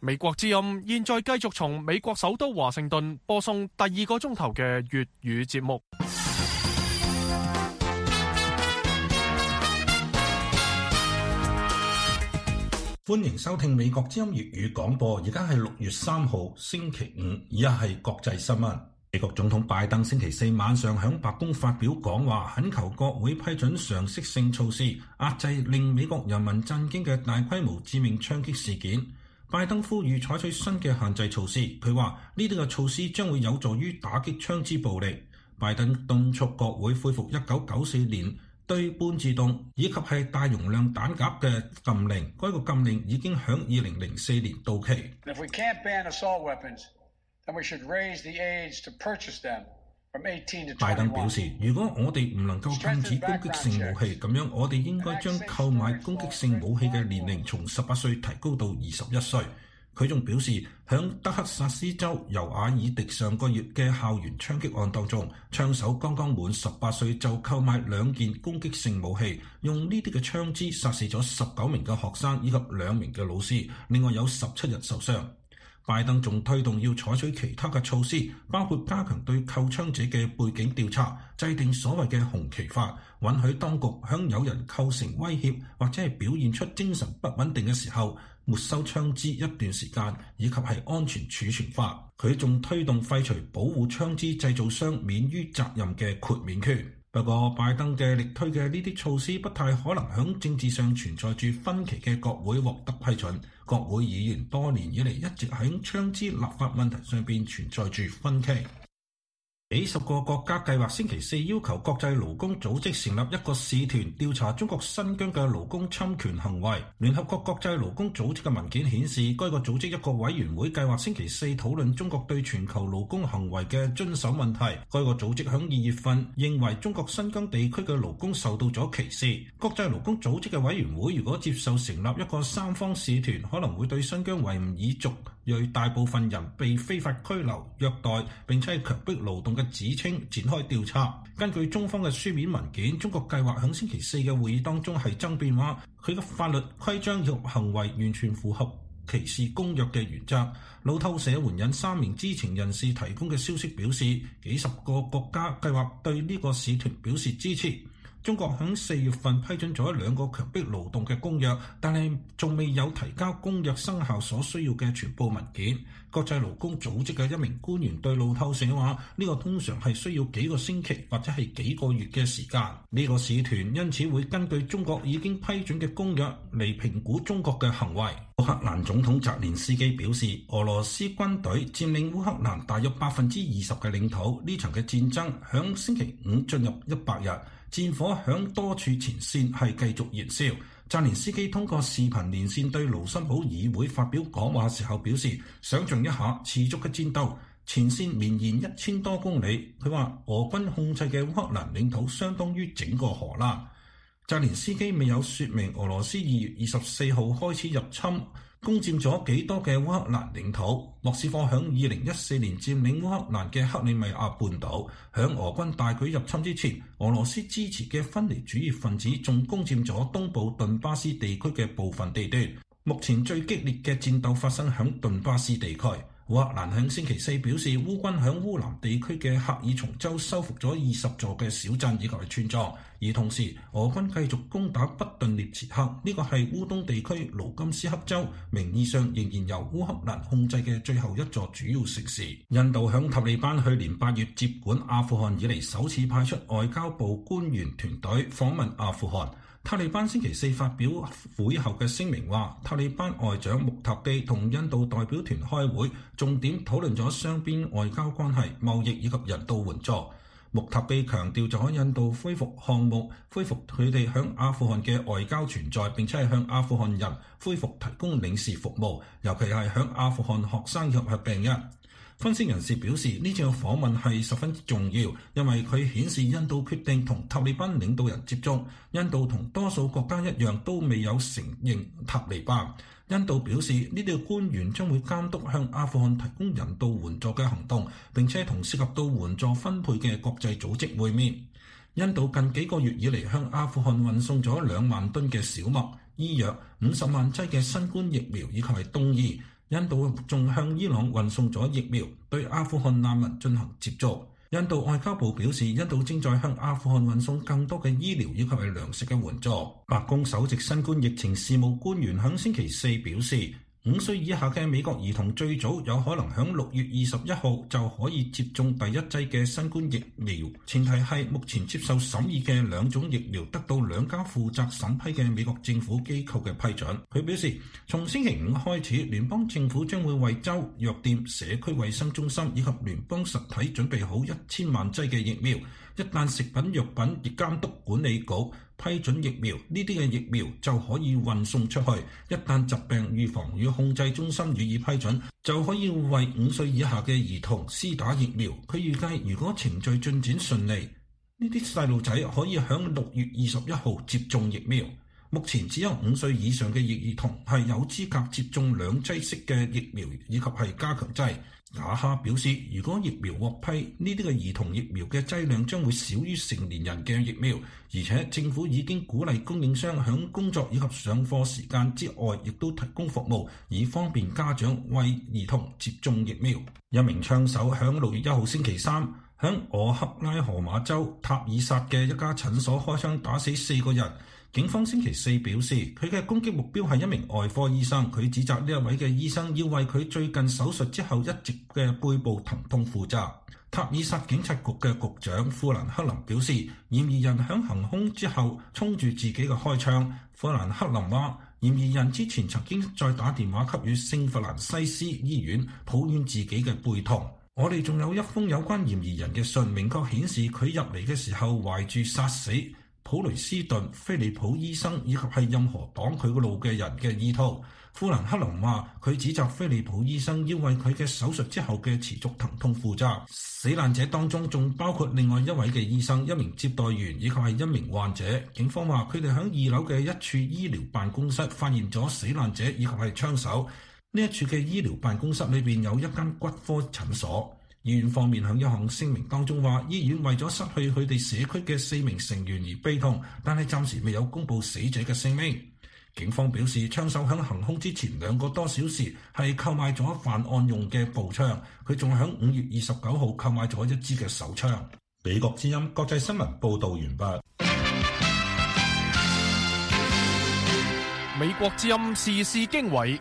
美國之音現在繼續從美國首都華盛頓播送第2個鐘頭嘅粵語節目。 歡迎收聽美國之音粵語廣播，而家係6月3號星期五，而家係國際新聞。美國總統拜登星期四晚上喺白宮發表講話，懇求國會批准常識性措施，壓制令美國人民震驚嘅大規模致命槍擊事件。拜登呼籲採取新嘅限制措施，佢話呢啲嘅措施將會有助於打擊槍支暴力。拜登敦促國會恢復1994年對半自動以及係大容量彈夾嘅禁令，該個禁令已經響2004年到期。拜登表示，如果我哋唔能夠禁止攻擊性武器，咁樣我哋應該將購買攻擊性武器嘅年齡從18歲提高到21歲。佢仲表示，響德克薩斯州尤瓦爾迪上個月嘅校園槍擊案當中，槍手剛剛滿18歲就購買2件攻擊性武器，用呢啲嘅槍支殺死咗19名嘅學生以及2名嘅老師，另外有17人受傷。拜登仲推動要採取其他嘅措施，包括加強對購槍者嘅背景調查，制定所謂嘅紅旗法，允許當局向有人構成威脅或者係表現出精神不穩定嘅時候，沒收槍支一段時間，以及係安全儲存法。佢仲推動廢除保護槍支製造商免於責任嘅豁免權。不過，拜登嘅力推嘅呢啲措施不太可能響政治上存在住分歧嘅國會獲得批准。國會議員多年以嚟一直喺槍支立法問題上邊存在住分歧。幾十個國家計劃星期四要求國際勞工組織成立一個使團調查中國新疆嘅勞工侵權行為。聯合國國際勞工組織嘅文件顯示，該個組織一個委員會計劃星期四討論中國對全球勞工行為嘅遵守問題。該個組織響2月份認為中國新疆地區嘅勞工受到咗歧視。國際勞工組織嘅委員會如果接受成立一個三方使團，可能會對新疆維吾爾族裔大部分人被非法拘留、虐待並且係強迫勞動嘅指稱展開調查。根據中方嘅書面文件，中國計劃喺星期四嘅會議當中係爭辯話，佢嘅法律規章以及行為完全符合歧視公約嘅原則。路透社援引3名知情人士提供嘅消息表示，幾十個國家計劃對呢個使團表示支持。中國喺4月份批准咗2個強迫勞動嘅公約，但係仲未有提交公約生效所需要嘅全部文件。國際勞工組織嘅一名官員對路透社話，呢個通常係需要幾個星期或者係幾個月嘅時間。呢個使團因此會根據中國已經批准嘅公約嚟評估中國嘅行為。烏克蘭總統澤連斯基表示，俄羅斯軍隊佔領烏克蘭大約20%嘅領土，呢場嘅戰爭響星期五進入100日。戰火響多處前線係繼續燃燒。澤連斯基通過視頻連線對盧森堡議會發表講話時候表示，想像一下持續嘅戰鬥，前線綿延1000多公里。佢話俄軍控制嘅烏克蘭領土相當於整個荷蘭。澤連斯基未有說明俄羅斯2月24號開始入侵，攻佔咗幾多嘅烏克蘭領土。莫斯科響2014年佔領烏克蘭嘅克里米亞半島。響俄軍大舉入侵之前，俄羅斯支持嘅分離主義分子仲攻佔咗東部頓巴斯地區嘅部分地段。目前最激烈嘅戰鬥發生響頓巴斯地區。烏克蘭響星期四表示，烏軍響烏南地區嘅赫爾松州收復咗20座嘅小鎮以及村莊，而同時俄軍繼續攻打北頓涅茨克，呢個係烏東地區盧甘斯克州名義上仍然由烏克蘭控制嘅最後一座主要城市。印度響塔利班去年8月接管阿富汗以嚟首次派出外交部官員團隊訪問阿富汗。塔利班星期四發表會後嘅聲明話，塔利班外長穆塔基同印度代表團開會，重點討論咗雙邊外交關係、貿易以及人道援助。穆塔基強調咗印度恢復項目，恢復佢哋響阿富汗嘅外交存在，並且係向阿富汗人恢復提供領事服務，尤其係向阿富汗學生以及病人。分析人士表示，呢次嘅訪問係十分重要，因為佢顯示印度決定同塔利班領導人接觸。印度同多數國家一樣都未有承認塔利班。印度表示，呢啲官員將會監督向阿富汗提供人道援助嘅行動，並且同涉及到援助分配嘅國際組織會面。印度近幾個月以嚟向阿富汗運送咗2萬噸嘅小麥、醫藥、50萬劑嘅新冠疫苗以及係冬衣。 印度仲向伊朗運送咗疫苗，對阿富汗難民進行接種。印度外交部表示，印度正在向阿富汗運送更多嘅醫療以及係糧食嘅援助。白宮首席新冠疫情事務官員響星期四表示，5歲以下嘅美國兒童最早有可能響6月21號就可以接種第一劑嘅新冠疫苗，前提係目前接受審議嘅2種疫苗得到2家負責審批嘅美國政府機構嘅批准。佢表示，從星期5開始，聯邦政府將會為州、藥店、社區衛生中心以及聯邦實體準備好1000萬劑嘅疫苗。一旦食品藥品監督管理局批准疫苗，呢啲嘅疫苗就可以運送出去。一旦疾病預防與控制中心予以批准，就可以為5歲以下嘅兒童施打疫苗。佢預計如果程序進展順利，呢啲細路仔可以響6月21號接種疫苗。目前只有5歲以上嘅兒童係有資格接種2劑式嘅疫苗以及係加強劑。雅哈表示，如果疫苗獲批，呢啲嘅兒童疫苗嘅劑量將會少於成年人嘅疫苗，而且政府已經鼓勵供應商響工作以及上課時間之外，亦都提供服務，以方便家長為兒童接種疫苗。一名槍手響6月1號星期三，響俄克拉荷馬州塔爾薩嘅一家診所開槍打死4個人。警方星期四表示，佢嘅攻擊目標係一名外科醫生。佢指責呢一位嘅醫生要為佢最近手術之後一直嘅背部疼痛負責。塔爾薩警察局嘅局長富蘭克林表示，嫌疑人響行兇之後衝住自己嘅開槍。富蘭克林話，嫌疑人之前曾經再打電話給予聖弗蘭西斯醫院抱怨自己嘅背痛。我哋仲有一封有關嫌疑人嘅信，明確顯示佢入嚟嘅時候懷住殺死普雷斯頓、菲利普醫生以及係任何擋佢個路嘅人嘅意圖。富蘭克林話，佢指責菲利普醫生要為佢嘅手術之後嘅持續疼痛負責。死難者當中仲包括另外一位嘅醫生、一名接待員以及係一名患者。警方話，佢哋喺2樓嘅一處醫療辦公室發現咗死難者以及係槍手。呢一處嘅醫療辦公室裏邊有一間骨科診所。醫院方面喺一項聲明當中話，醫院為咗失去佢哋社區嘅4名成員而悲痛，但係暫時未有公布死者嘅姓名。警方表示，槍手喺行兇之前2個多小時係購買咗犯案用嘅步槍，佢仲喺5月29號購買咗1支嘅手槍。美國之音國際新聞報導完畢。 美國之音時事經緯。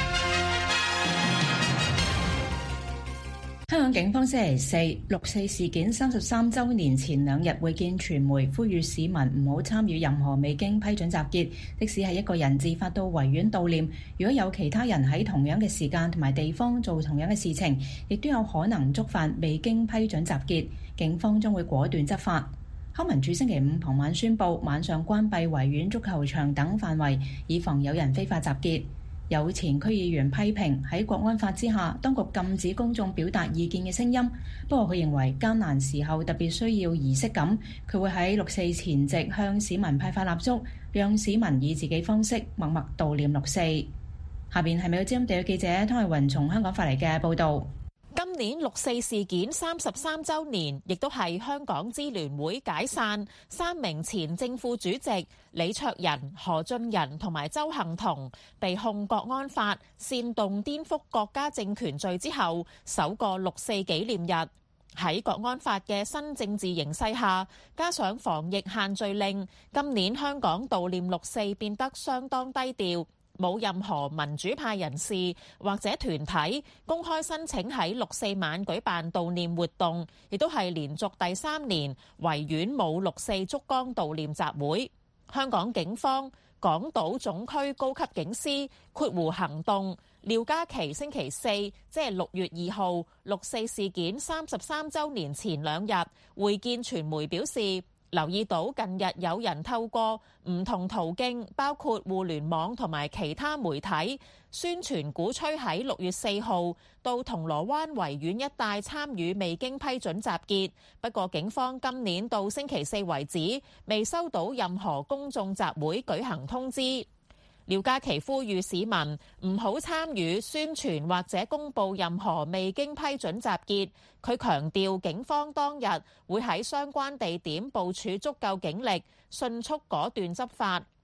香港警方星期四6四事件33週年前2日會見傳媒，呼籲市民唔好參與任何未經批准集結，即使係一個人自發到維園悼念，如果有其他人喺同樣嘅時間同埋地方做同樣嘅事情，亦都有可能觸犯未經批准集結，警方將會果斷執法。康文署星期5傍晚宣布，晚上關閉維園、足球場等範圍，以防有人非法集結。有前區議員批評喺國安法之下，當局禁止公眾表達意見嘅聲音。不過佢認為艱難時候特別需要儀式感，佢會喺6四前夕向市民派發蠟燭，讓市民以自己方式默默悼念6四。下邊係美國之音地記者湯慧雲從香港發嚟嘅報導。 今年6四事件33週年，亦都係香港支聯會解散3名前正副主席李卓人、何俊仁同埋鄒幸彤被控國安法煽動顛覆國家政權罪之後首個6四紀念日。喺國安法嘅新政治形勢下，加上防疫限聚令，今年香港悼念6四變得相當低調。冇任何民主派人士或者團體公開申請喺6四晚舉辦悼念活動，亦都係連續第3年維園冇6四燭光悼念集會。香港警方港島總區高級警司括弧行動廖嘉琪星期四，即係6月2號6四事件33週年前2日會見傳媒表示，留意到近日有人透過唔同途徑，包括互聯網同埋其他媒體，宣傳鼓吹喺6月4號到銅鑼灣維園一帶參與未經批准集結。不過警方今年到星期四為止，未收到任何公眾集會舉行通知。廖嘉琪呼籲市民唔好參與宣傳或者公佈任何未經批准集結。佢強調警方當日會喺相關地點部署足夠警力，迅速果斷執法。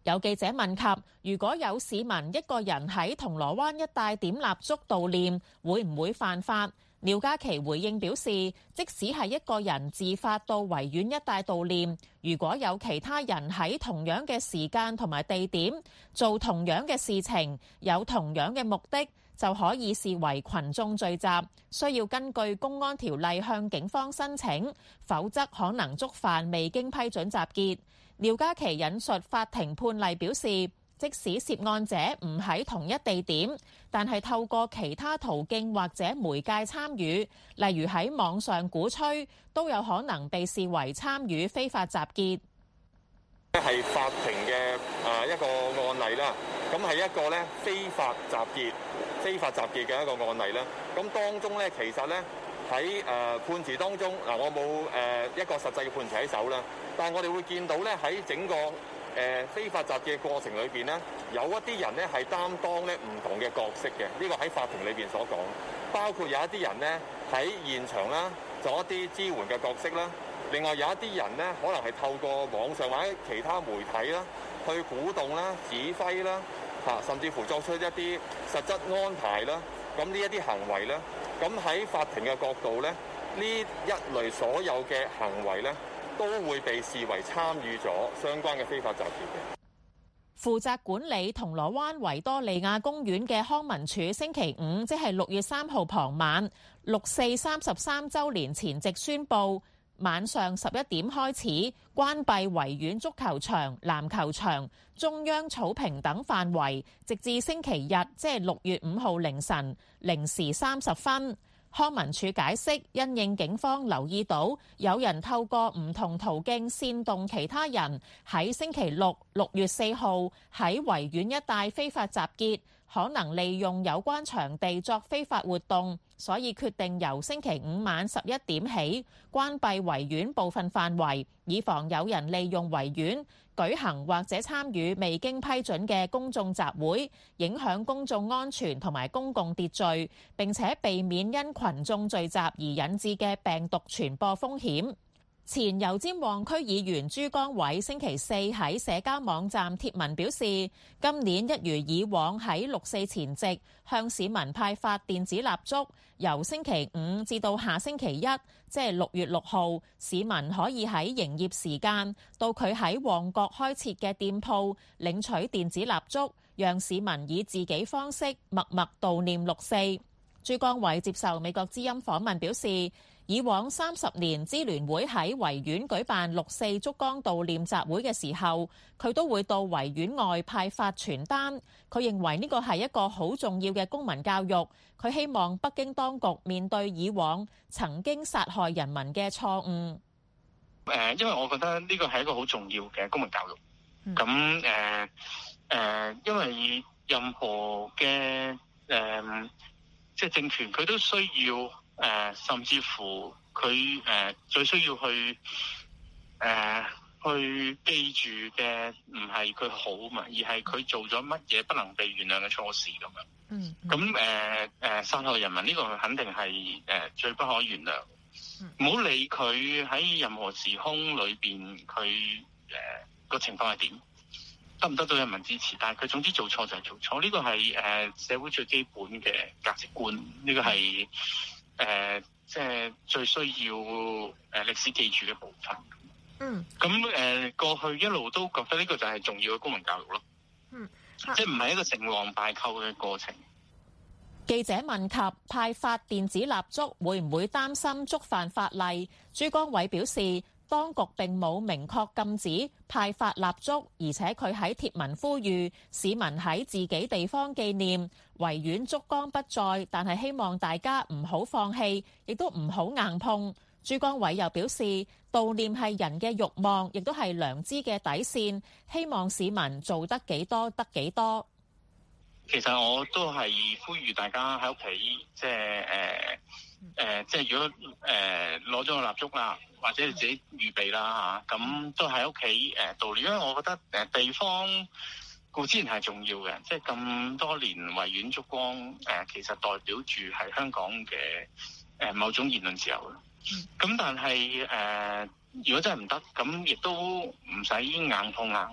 有記者問及，如果有市民一個人喺銅鑼灣一帶點蠟燭悼念，會唔會犯法？廖家琪回應表示，即使係一個人自發到維園一帶悼念，如果有其他人喺同樣嘅時間同埋地點做同樣嘅事情，有同樣嘅目的，就可以視為群眾聚集，需要根據公安條例向警方申請，否則可能觸犯未經批准集結。廖家琪引述法庭判例表示，即使涉案者唔喺同一地點，但係透過其他途徑或者媒介參與，例如喺網上鼓吹，都有可能被視為參與非法集結。 係法庭嘅一個案例啦，咁係一個咧非法集結嘅一個案例啦。咁當中咧，其實咧喺判詞當中嗱，我冇一個實際嘅判詞喺手啦，但係我哋會見到咧喺整個非法集結嘅過程裏邊咧，有一啲人咧係擔當咧唔同嘅角色嘅，呢個喺法庭裏邊所講，包括有一啲人咧喺現場啦，做一啲支援嘅角色啦。另外有一啲人咧，可能係透過網上或者其他媒體啦，去鼓動啦、指揮啦，甚至乎作出一啲實質安排啦。咁呢一啲行為咧，咁喺法庭嘅角度咧，呢一類所有嘅行為咧，都會被視為參與咗相關嘅非法集結嘅。 負責管理銅鑼灣維多利亞公園嘅康文署星期五，即係6月3號傍晚，6·4 33週年前夕宣布，晚上11點開始關閉維園足球場、籃球場、中央草坪等範圍，直至星期日，即係6月5號凌晨0時30分。康文署解釋，因應警方留意到有人透過唔同途徑煽動其他人喺星期六6月4號喺維園一帶非法集結，可能利用有關場地作非法活動，所以決定由星期五晚11點起關閉維園部分範圍，以防有人利用維園舉行或者參與未經批准嘅公眾集會，影響公眾安全同埋公共秩序，並且避免因群眾聚集而引致嘅病毒傳播風險。前油尖旺區議員朱江偉星期四喺社交網站貼文表示，今年一如以往喺6·4前夕向市民派發電子蠟燭，由星期五至到下星期一，即係6月6號，市民可以喺營業時間到佢喺旺角開設嘅店鋪領取電子蠟燭，讓市民以自己方式默默悼念6·4。朱江偉接受美國之音訪問表示，以往30年支聯會喺維園舉辦6·4燭光悼念集會嘅時候，佢都會到維園外派發傳單。佢認為呢個係一個好重要嘅公民教育。佢希望北京當局面對以往曾經殺害人民嘅錯誤。 因為我覺得呢個係一個好重要嘅公民教育。咁因為任何嘅即係政權，佢都需要甚至乎佢最需要去記住嘅唔係佢好嘛，而係佢做咗乜嘢不能被原諒嘅錯事咁樣。咁殺害人民呢個肯定係最不可原諒。唔好理佢喺任何時空裏邊佢個情況係點，得唔得到人民支持，但係佢總之做錯就係做錯。呢個係社會最基本嘅價值觀，呢個係即係最需要歷史記住嘅部分。咁過去一路都覺得呢個就係重要嘅公民教育咯。即係唔係一個成王敗寇嘅過程。 記者問及派發電子蠟燭會唔會擔心觸犯法例，朱江偉表示，當局並冇明確禁止派發蠟燭，而且佢喺貼文呼籲市民喺自己地方紀念，維園燭光不再，但係希望大家唔好放棄，亦都唔好硬碰。朱江偉又表示，悼念係人嘅慾望，亦都係良知嘅底線，希望市民做得幾多得幾多。 其實我都係呼籲大家喺屋企，即係如果攞咗個蠟燭啦，或者你自己預備啦嚇，咁都喺屋企悼念，因為我覺得地方固然係重要嘅，即係咁多年維園燭光其實代表住係香港嘅某種言論自由啦。咁但係如果真係唔得，咁亦都唔使硬碰硬啦。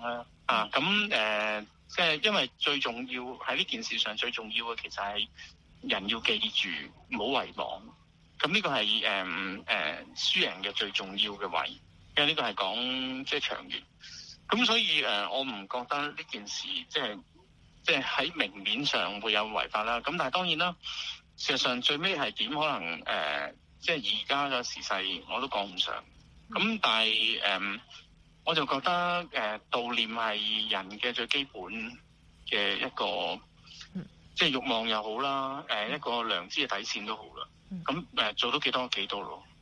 即係因為最重要喺呢件事上最重要嘅，其實係人要記住，唔好遺忘。咁呢個係輸贏嘅最重要嘅位，因為呢個係講即係長遠。咁所以我唔覺得呢件事即係喺明面上會有違法啦。咁但係當然啦，事實上最尾係點可能即係而家嘅時勢我都講唔上。咁但係我就覺得悼念係人嘅最基本嘅一個即係慾望又好啦，一個良知嘅底線都好啦。咁做到幾多幾多咯。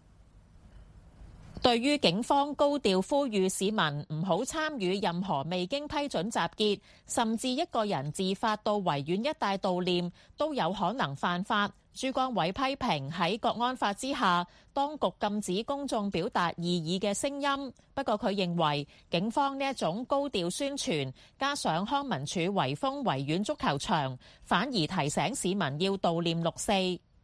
對於警方高調呼籲市民唔好參與任何未經批准集結，甚至一個人自發到維園一帶悼念都有可能犯法，朱光偉批評喺國安法之下，當局禁止公眾表達異議嘅聲音。不過佢認為警方呢一種高調宣傳，加上康文署圍封維園足球場，反而提醒市民要悼念六四。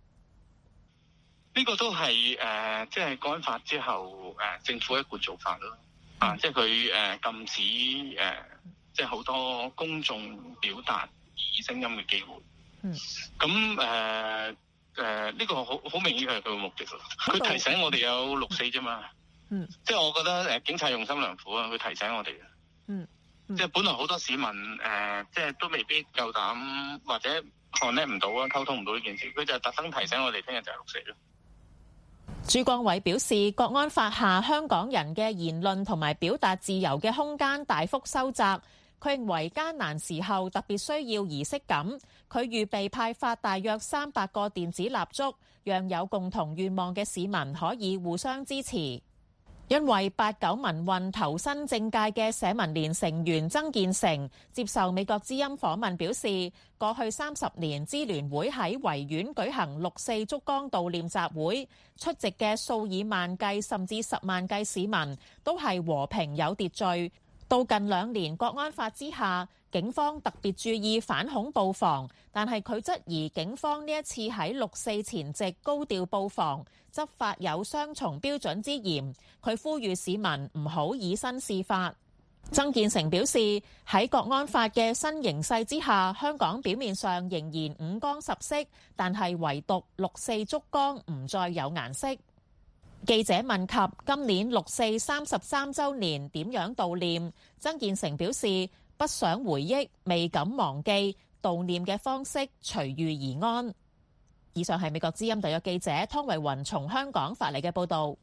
呢個都係即係國安法之後政府一貫做法咯。即係佢禁止即係好多公眾表達異議聲音嘅機會。咁呢個好明顯係佢嘅目的咯。佢提醒我哋有六四啫嘛。即係我覺得警察用心良苦啊，佢提醒我哋嘅。即係本來好多市民即係都未必夠膽或者connect唔到啊，溝通唔到呢件事，佢就特登提醒我哋聽日就係六四咯。 朱光偉表示，國安法下香港人嘅言論同埋表達自由嘅空間大幅收窄。佢認為艱難時候特別需要儀式感。佢預備派發大約300個電子蠟燭，讓有共同願望嘅市民可以互相支持。因為89民運投身政界嘅社民連成員曾建成接受美國之音訪問表示，過去30年支聯會喺維園舉行六四燭光悼念集會，出席嘅數以萬計甚至10萬計市民都係和平有秩序。到近2年國安法之下，警方特別注意反恐布防，但係佢質疑警方呢一次喺六四前夕高調布防，執法有雙重標準之嫌。佢呼籲市民唔好以身試法。曾建成表示，喺國安法嘅新形勢之下，香港表面上仍然五光十色，但係唯獨六四燭光唔再有顏色。記者問及今年六四33週年點樣悼念，曾建成表示不想回憶，未敢忘記，悼念嘅方式隨遇而安。以上係美國之音特約記者湯慧雲從香港發嚟嘅報導。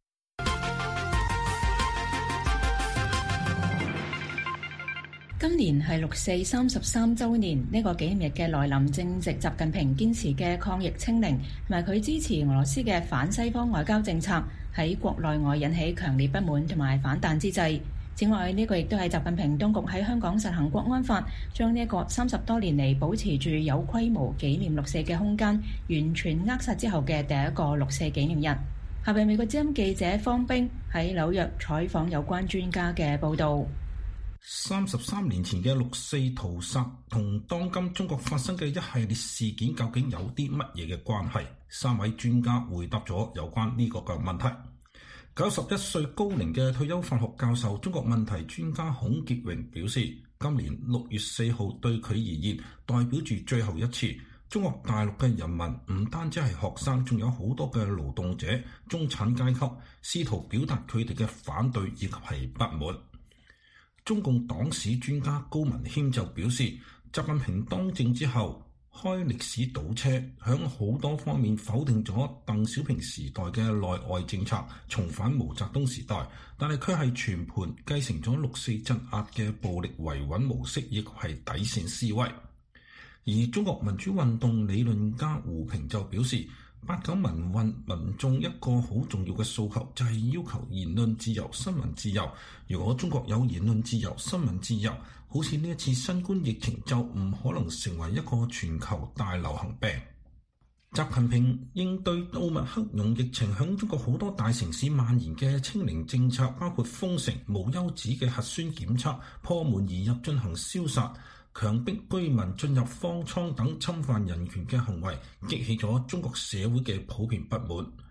今年係六四33週年，呢個紀念日嘅來臨正值習近平堅持嘅抗疫清零，同埋佢支持俄羅斯嘅反西方外交政策喺國內外引起強烈不滿同埋反彈之際。此外，呢個亦都係習近平當局喺香港實行國安法，將呢一個30多年嚟保持住有規模紀念六四嘅空間完全扼殺之後嘅第一個六四紀念日。下邊美國之音記者方冰喺紐約採訪有關專家嘅報導。 33年前嘅六四屠殺同當今中國發生嘅一系列事件究竟有啲乜嘢嘅關係？3位專家回答咗有關呢個嘅問題。91歲高齡嘅退休法學教授、中國問題專家孔傑榮表示，今年6月4號對佢而言代表住最後一次。中國大陸嘅人民唔單止係學生，仲有好多嘅勞動者、中產階級試圖表達佢哋嘅反對以及係不滿。中共黨史專家高文謙就表示，習近平當政之後開歷史倒車，響好多方面否定咗鄧小平時代嘅內外政策，重返毛澤東時代，但係佢係全盤繼承咗六四鎮壓嘅暴力維穩模式，亦係底線思維。而中國民主運動理論家胡平就表示，89民運民眾一個好重要嘅訴求就係要求言論自由、新聞自由。如果中國有言論自由、新聞自由，好似呢一次新冠疫情就唔可能成為一個全球大流行病。習近平應對奧密克戎疫情響中國好多大城市蔓延嘅清零政策，包括封城、無休止嘅核酸檢測、破門而入進行消殺、強迫居民進入方艙等侵犯人權嘅行為，激起咗中國社會嘅普遍不滿。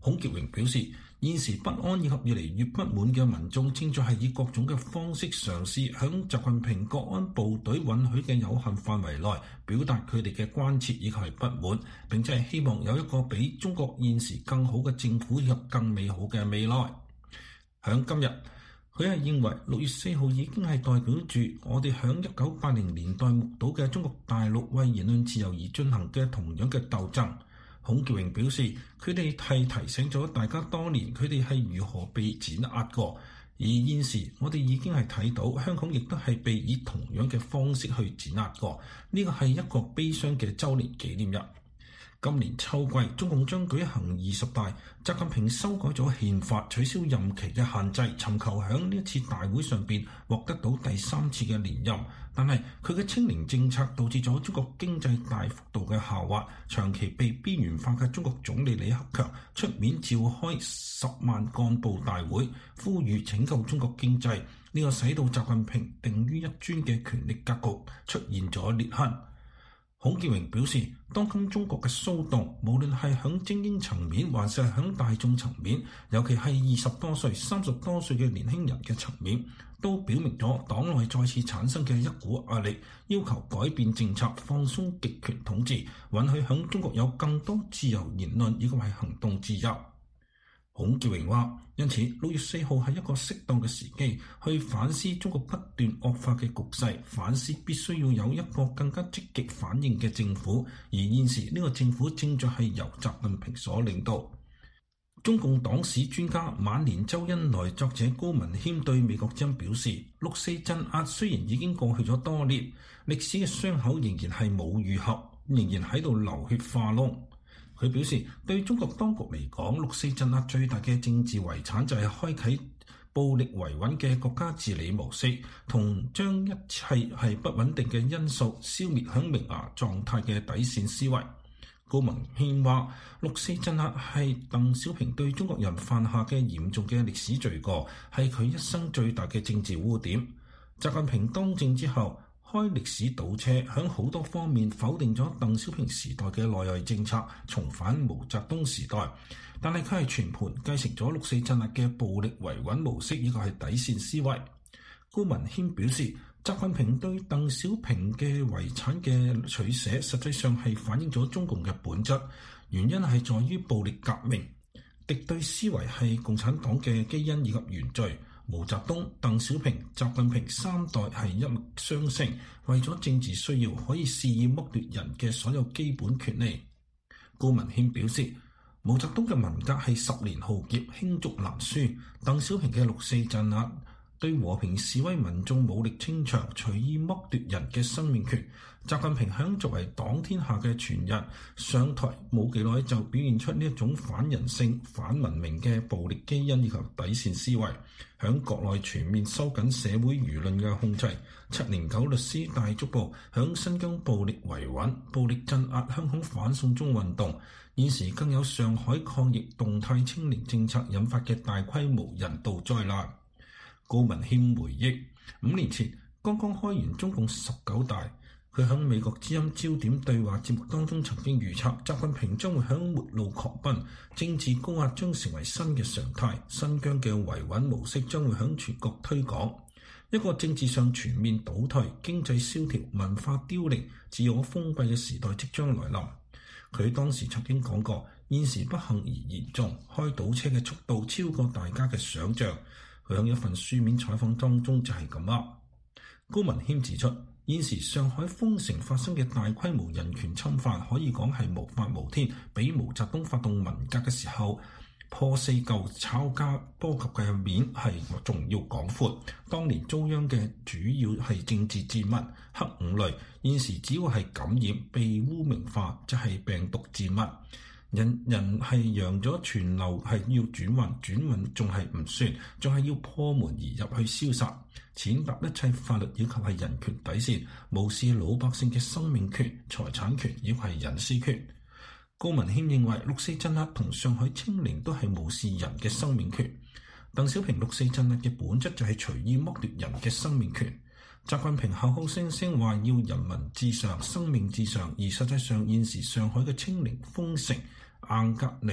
孔潔榮表示，現時不安以及越嚟越不滿嘅民眾正在係以各種嘅方式嘗試響習近平國安部隊允許嘅有限範圍內表達佢哋嘅關切以及係不滿，並且係希望有一個比中國現時更好嘅政府以及更美好嘅未來。響今日，佢係認為6月4號已經係代表住我哋響1980年代目睹嘅中國大陸為言論自由而進行嘅同樣嘅鬥爭。孔潔榮表示，佢哋係提醒咗大家當年佢哋係如何被碾壓過，而現時我哋已經係睇到香港亦都係被以同樣嘅方式去碾壓過，呢個係一個悲傷嘅週年紀念日。今年秋季，中共將舉行20大，習近平修改咗憲法，取消任期嘅限制，尋求喺呢一次大會上邊獲得到第3次嘅連任。但係佢嘅清零政策導致咗中國經濟大幅度嘅下滑，長期被邊緣化嘅中國總理李克強出面召開10萬幹部大會，呼籲拯救中國經濟。呢個使到習近平定於一尊嘅權力格局出現咗裂痕。孔潔榮表示，當今中國嘅騷動，無論係響精英層面，還是係響大眾層面，尤其係20多歲、30多歲嘅年輕人嘅層面，都表明咗黨內再次產生嘅一股壓力，要求改變政策，放鬆極權統治，允許響中國有更多自由言論以及係行動自由。孔潔榮話，因此6月4號係一個適當嘅時機，去反思中國不斷惡化嘅局勢，反思必須要有一個更加積極反應嘅政府，而現時呢個政府正在係由習近平所領導。中共黨史專家、晚年周恩來作者高文謙對美國之音表示，6·4鎮壓雖然已經過去咗多年，歷史嘅傷口仍然係冇愈合，仍然喺度流血化膿。佢表示，對中國當局嚟講，6·4鎮壓最大嘅政治遺產就係開啟暴力維穩嘅國家治理模式，同將一切係不穩定嘅因素消滅響萌芽狀態嘅底線思維。高文謙話：6·4鎮壓係鄧小平對中國人犯下嘅嚴重嘅歷史罪過，係佢一生最大嘅政治污點。習近平當政之後，開歷史倒車，響好多方面否定咗鄧小平時代嘅內外政策，重返毛澤東時代。但係佢係全盤繼承咗6·4鎮壓嘅暴力維穩模式，呢個係底線思維。高文謙表示，習近平對鄧小平嘅遺產嘅取捨，實際上係反映咗中共嘅本質，原因係在於暴力革命。敵對思維係共產黨嘅基因以及原罪。毛澤東、鄧小平、習近平三代係一脈相承，為咗政治需要，可以肆意剝奪人嘅所有基本權利。高文謙表示，毛澤東嘅文革係10年浩劫，罄竹難書；鄧小平嘅6·4鎮壓對和平示威民眾武力清場，隨意剝奪人嘅生命權。習近平響作為黨天下嘅傳人上台冇幾耐，就表現出呢一種反人性、反文明嘅暴力基因以及底線思維，響國內全面收緊社會輿論嘅控制。709律師大抓捕，響新疆暴力維穩、暴力鎮壓香港反送中運動。現時更有上海抗疫動態清零政策引發嘅大規模人道災難。高文謙回憶，5年前剛剛開完中共19大，佢喺美國之音焦點對話節目當中曾經預測，習近平將會喺末路狂奔，政治高壓將成為新嘅常態，新疆嘅維穩模式將會喺全國推廣，一個政治上全面倒退、經濟蕭條、文化凋零、自我封閉嘅時代即將來臨。佢當時曾經講過，現時不幸而嚴重，開倒車嘅速度超過大家嘅想像。佢喺一份書面採訪當中就係咁啦。高文謙指出，現時上海封城發生嘅大規模人權侵犯，可以講係無法無天，比毛澤東發動文革嘅時候破四舊抄家波及嘅面係仲要廣闊。當年遭殃嘅主要係政治賤民、黑五類，現時只要係感染被污名化，即係病毒賤民。人係陽咗傳流係要轉運仲係唔算，仲係要破門而入去消殺，踐踏一切法律以及係人權底線，無視老百姓嘅生命權、財產權以及係隱私權。高文謙認為6·4鎮壓同上海清零都係無視人嘅生命權。鄧小平6·4鎮壓嘅本質就係隨意剝奪人嘅生命權。習近平口口聲聲話要人民至上、生命至上，而實際上現時上海嘅清零、封城、硬隔離、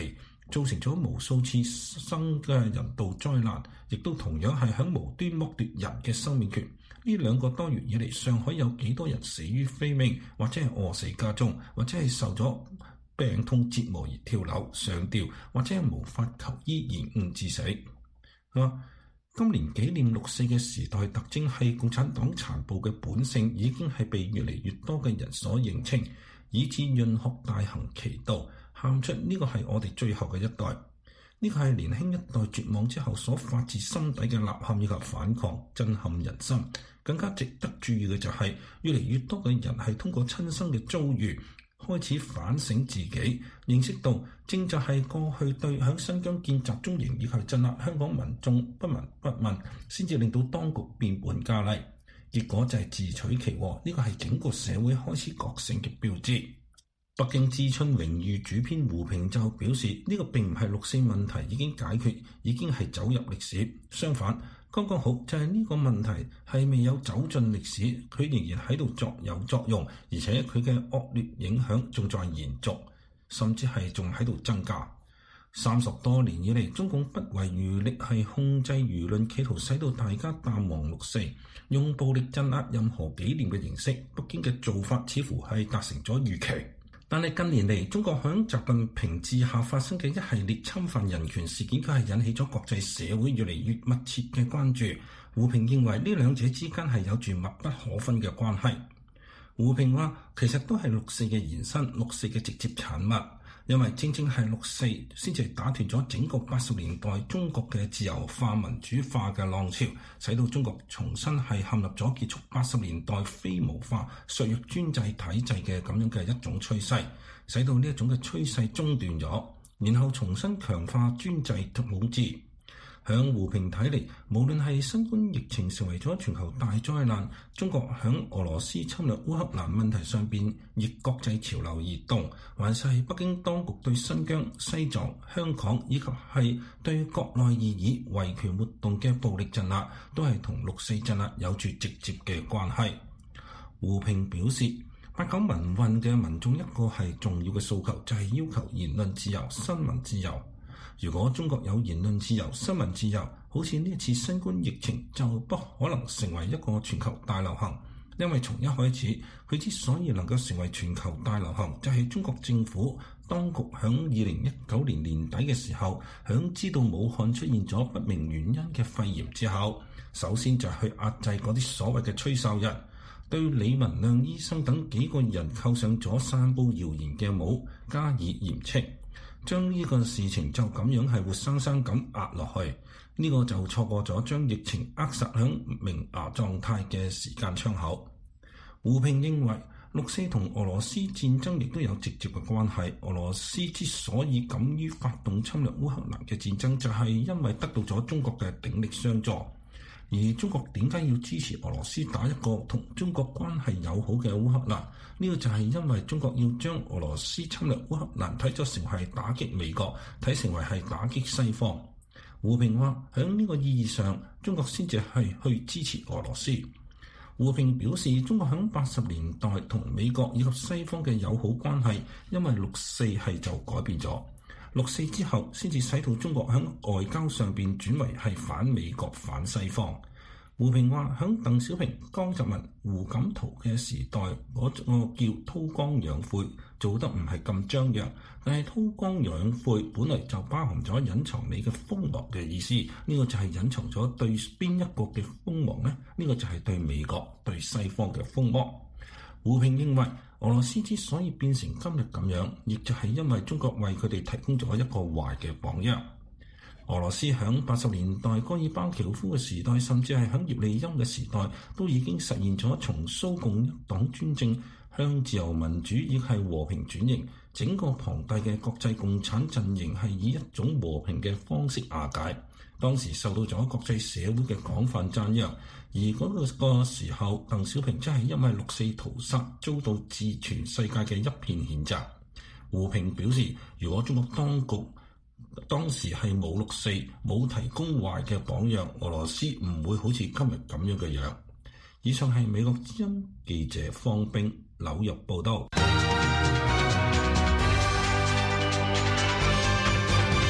造成咗無數次生嘅人道災難，亦都同樣係響無端剝奪人嘅生命權。呢2個多月以嚟，上海有幾多人死於非命，或者係餓死家中，或者係受咗病痛折磨而跳樓上吊，或者係無法求醫延誤致死。今年紀念6.4嘅時代特徵係共產黨殘暴嘅本性已經係被越嚟越多嘅人所認清，以致潤學大行其道，喊出呢個係我哋最後嘅一代。呢個係年輕一代絕望之後所發自心底嘅吶喊以及反抗，震撼人心。更加值得注意嘅就係，越嚟越多嘅人係通過親身嘅遭遇，開始反省自己，認識到正就係過去對響新疆建集中營以及鎮壓香港民眾不聞不問，先至令到當局變本加厲。結果就係自取其禍，呢個係整個社會開始覺醒嘅標誌。北京知春榮譽主編胡平就表示，呢個並唔係6.4問題已經解決，已經係走入歷史。相反，剛剛好就係呢個問題係未有走進歷史，佢仍然喺度有作用，而且佢嘅惡劣影響仲在延續，甚至係仲喺度增加。30多年以嚟，中共不遺餘力係控制輿論，企圖使到大家淡忘6.4，用暴力鎮壓任何紀念嘅形式。北京嘅做法似乎係達成咗預期。但係近年嚟，中國響習近平治下發生嘅一系列侵犯人權事件，佢係引起咗國際社會越嚟越密切嘅關注。胡平認為呢兩者之間係有住密不可分嘅關係。胡平話，其實都係6.4嘅延伸，6.4嘅直接產物。因為正正係6.4先至打斷咗整個80年代中國嘅自由化民主化嘅浪潮，使到中國重新係陷入咗結束80年代非巫化削弱專制體制嘅咁樣嘅一種趨勢，使到呢一種嘅趨勢中斷咗，然後重新強化專制統治。響胡平睇嚟，無論係新冠疫情成為咗全球大災難，中國響俄羅斯侵略烏克蘭問題上邊逆國際潮流而動，還是係北京當局對新疆、西藏、香港以及係對國內異議維權活動嘅暴力鎮壓，都係同6.4鎮壓有住直接嘅關係。胡平表示，89民運嘅民眾一個係重要嘅訴求，就係要求言論自由、新聞自由。如果中國有言論自由、新聞自由，好似呢一次新冠疫情就不可能成為一個全球大流行，因為從一開始佢之所以能夠成為全球大流行，就係中國政府當局響2019年年底嘅時候，響知道武漢出現咗不明原因嘅肺炎之後，首先就去壓制嗰啲所謂嘅吹哨人，對李文亮醫生等幾個人扣上咗散佈謠言嘅帽，加以嚴斥。將呢個事情就咁樣係活生生咁壓落去，呢個就錯過咗將疫情扼殺響萌芽狀態嘅時間窗口。胡平認為6.4同俄羅斯戰爭亦都有直接嘅關係。俄羅斯之所以敢於發動侵略烏克蘭嘅戰爭，就係因為得到咗中國嘅鼎力相助。而中國點解要支持俄羅斯打一個同中國關係友好嘅烏克蘭？呢個就係因為中國要將俄羅斯侵略烏克蘭睇咗成為係打擊美國，睇成為係打擊西方。胡平話，喺呢個意義上，中國先至係去支持俄羅斯。胡平表示，中國喺80年代同美國以及西方嘅友好關係，因為6.4係就改變咗。6.4之後，先至使到中國喺外交上邊轉為係反美國、反西方。胡平話：喺鄧小平、江澤民、胡錦濤嘅時代，嗰個叫韜光養晦做得唔係咁張揚，但係韜光養晦本來就包含咗隱藏你嘅鋒芒嘅意思。呢個就係隱藏咗對邊一個嘅鋒芒呢？呢個就係對美國、對西方嘅鋒芒。胡平認為，俄羅斯之所以變成今日咁樣，亦就係因為中國為佢哋提供咗一個壞嘅榜樣。俄羅斯響80年代戈爾巴喬夫嘅時代，甚至係響葉利欽嘅時代，都已經實現咗從蘇共一黨專政向自由民主亦係和平轉型。整個龐大嘅國際共產陣營係以一種和平嘅方式瓦解。當時受到咗國際社會嘅廣泛讚揚，而嗰個時候，鄧小平真係因為6.4屠殺遭到自全世界嘅一片譴責。胡平表示，如果中國當局當時係冇6.4，冇提供壞嘅榜樣，俄羅斯唔會好似今日咁樣嘅樣。以上係美國之音記者方冰紐約報道。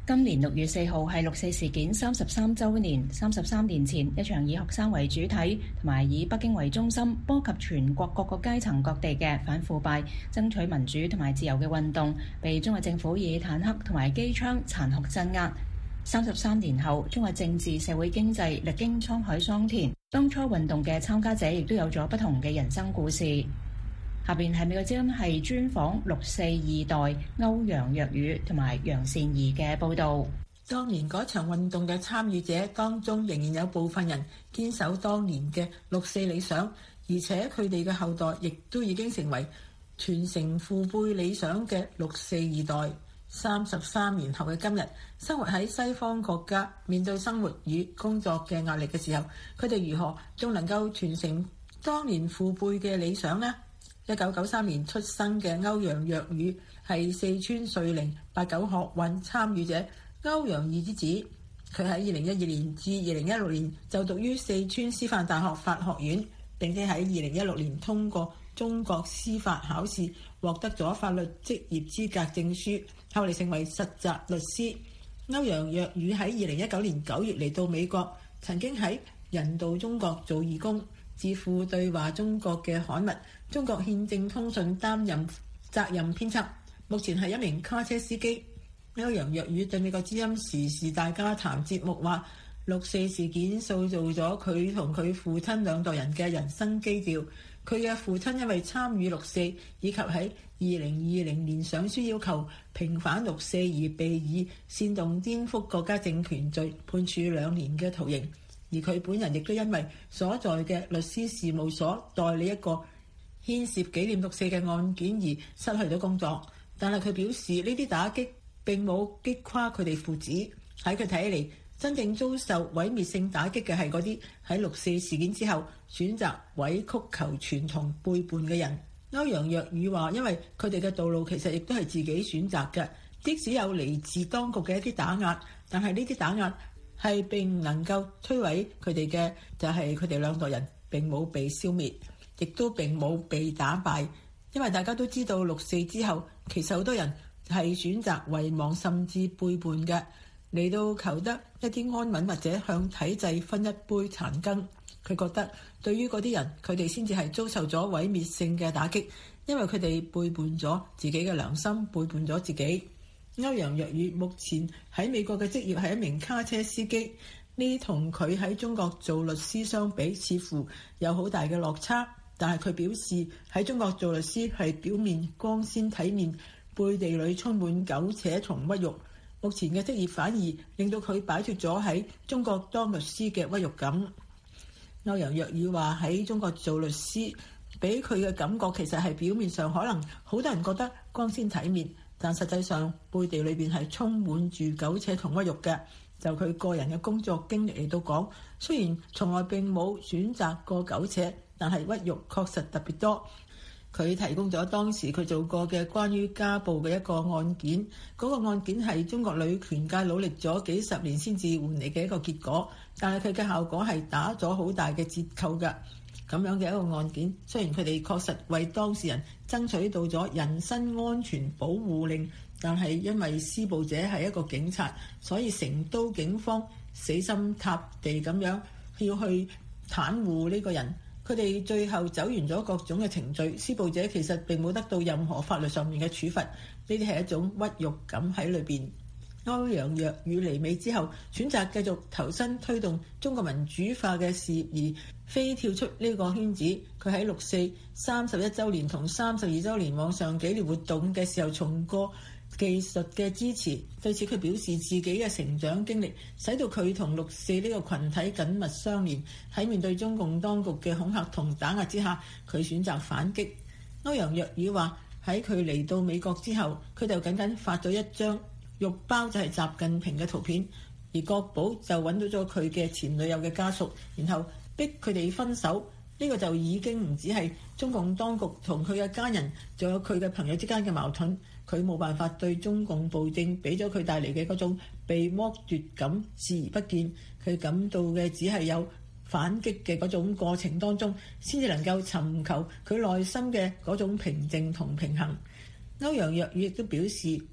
今年6月4號係六四事件33週年，33年前一場以學生為主體同埋以北京為中心，波及全國各個階層各地嘅反腐敗、爭取民主同埋自由嘅運動，被中國政府以坦克同埋機槍殘酷鎮壓。33年後，中國政治、社會、經濟歷經滄海桑田，當初運動嘅參加者亦都有咗不同嘅人生故事。下邊係美國之音係專訪六四二代歐陽若羽同埋楊善儀嘅報導。 當年嗰場運動嘅參與者當中，仍然有部分人堅守當年嘅六四理想，而且佢哋嘅後代亦都已經成為傳承父輩理想嘅六四二代。33年後嘅今日，生活喺西方國家，面對生活與工作嘅壓力嘅時候，佢哋如何仲能夠傳承當年父輩嘅理想呢？1993年出生嘅歐陽若羽係四川瑞寧89學運參與者歐陽二之子。佢喺2012年至2016年就讀於四川師範大學法學院，並且喺2016年通過中國司法考試，獲得咗法律職業資格證書，後嚟成為實習律師。歐陽若羽喺2019年9月嚟到美國，曾經喺人道中國做義工，智庫對話中國嘅刊物《中國憲政通訊》擔任責任編輯，目前係一名卡車司機。歐陽若羽對美國之音時事大家談節目話，六四事件塑造咗佢同佢父親兩代人嘅人生基調。佢嘅父親因為參與六四以及喺2020年上書要求平反六四而被以煽動顛覆國家政權罪判處2年嘅徒刑。而佢本人亦都因為所在嘅律師事務所代理一個牽涉紀念六四嘅案件而失去咗工作，但係佢表示呢啲打擊並冇擊垮佢哋父子。喺佢睇嚟，真正遭受毀滅性打擊嘅係嗰啲喺六四事件之後選擇委曲求全同背叛嘅人。歐陽若羽話，因為佢哋嘅道路其實亦都係自己選擇嘅，即使有嚟自當局嘅一啲打壓，但係呢啲打壓係並唔能夠摧毀佢哋嘅，就係佢哋兩代人並冇被消滅，亦都並冇被打敗。因為大家都知道六四之後，其實好多人係選擇遺忘甚至背叛嘅，嚟到求得一啲安穩或者向體制分一杯殘羹。佢覺得對於嗰啲人，佢哋先至係遭受咗毀滅性嘅打擊，因為佢哋背叛咗自己嘅良心，背叛咗自己。歐陽若羽目前喺美國嘅職業係一名卡車司機，呢同佢喺中國做律師相比，似乎有好大嘅落差。但係佢表示喺中國做律師係表面光鮮體面，背地裏充滿苟且同屈辱。目前嘅職業反而令到佢擺脫咗喺中國當律師嘅屈辱感。歐陽若羽話喺中國做律師，俾佢嘅感覺其實係表面上可能好多人覺得光鮮體面，但實際上背地裏邊係充滿住苟且同屈辱嘅。就佢個人嘅工作經歷嚟到講，雖然從來並冇選擇過苟且，但係屈辱確實特別多。佢提供咗當時佢做過嘅關於家暴嘅一個案件，嗰個案件係中國女權界努力咗幾十年先至換嚟嘅一個結果，但係佢嘅效果係打咗好大嘅折扣㗎。咁樣嘅一個案件，雖然佢哋確實為當事人爭取到咗人身安全保護令，但係因為施暴者係一個警察，所以成都警方死心塌地咁樣要去袒護呢個人。佢哋最後走完咗各種嘅程序，施暴者其實並冇得到任何法律上面嘅處罰，呢啲係一種屈辱感喺裏邊。歐陽若羽離美之後，選擇繼續投身推動中國民主化嘅事業，而非跳出呢個圈子。佢喺六四31週年同32週年網上紀念活動嘅時候，重過技術嘅支持。對此佢表示自己嘅成長經歷使到佢同六四呢個群體緊密相連。喺面對中共當局嘅恐嚇同打壓之下，佢選擇反擊。歐陽若羽話喺佢嚟到美國之後，佢就僅僅發咗一張肉包就係習近平嘅圖片，而國保就揾到咗佢嘅前女友嘅家屬，然後逼佢哋分手。呢個就已經唔止係中共當局同佢嘅家人，仲有佢嘅朋友之間嘅矛盾。佢冇辦法對中共暴政俾咗佢帶嚟嘅嗰種被剝奪感視而不見，佢感到嘅只係有反擊嘅嗰種過程當中，先至能夠尋求佢內心嘅嗰種平靜同平衡。歐陽若羽亦都表示，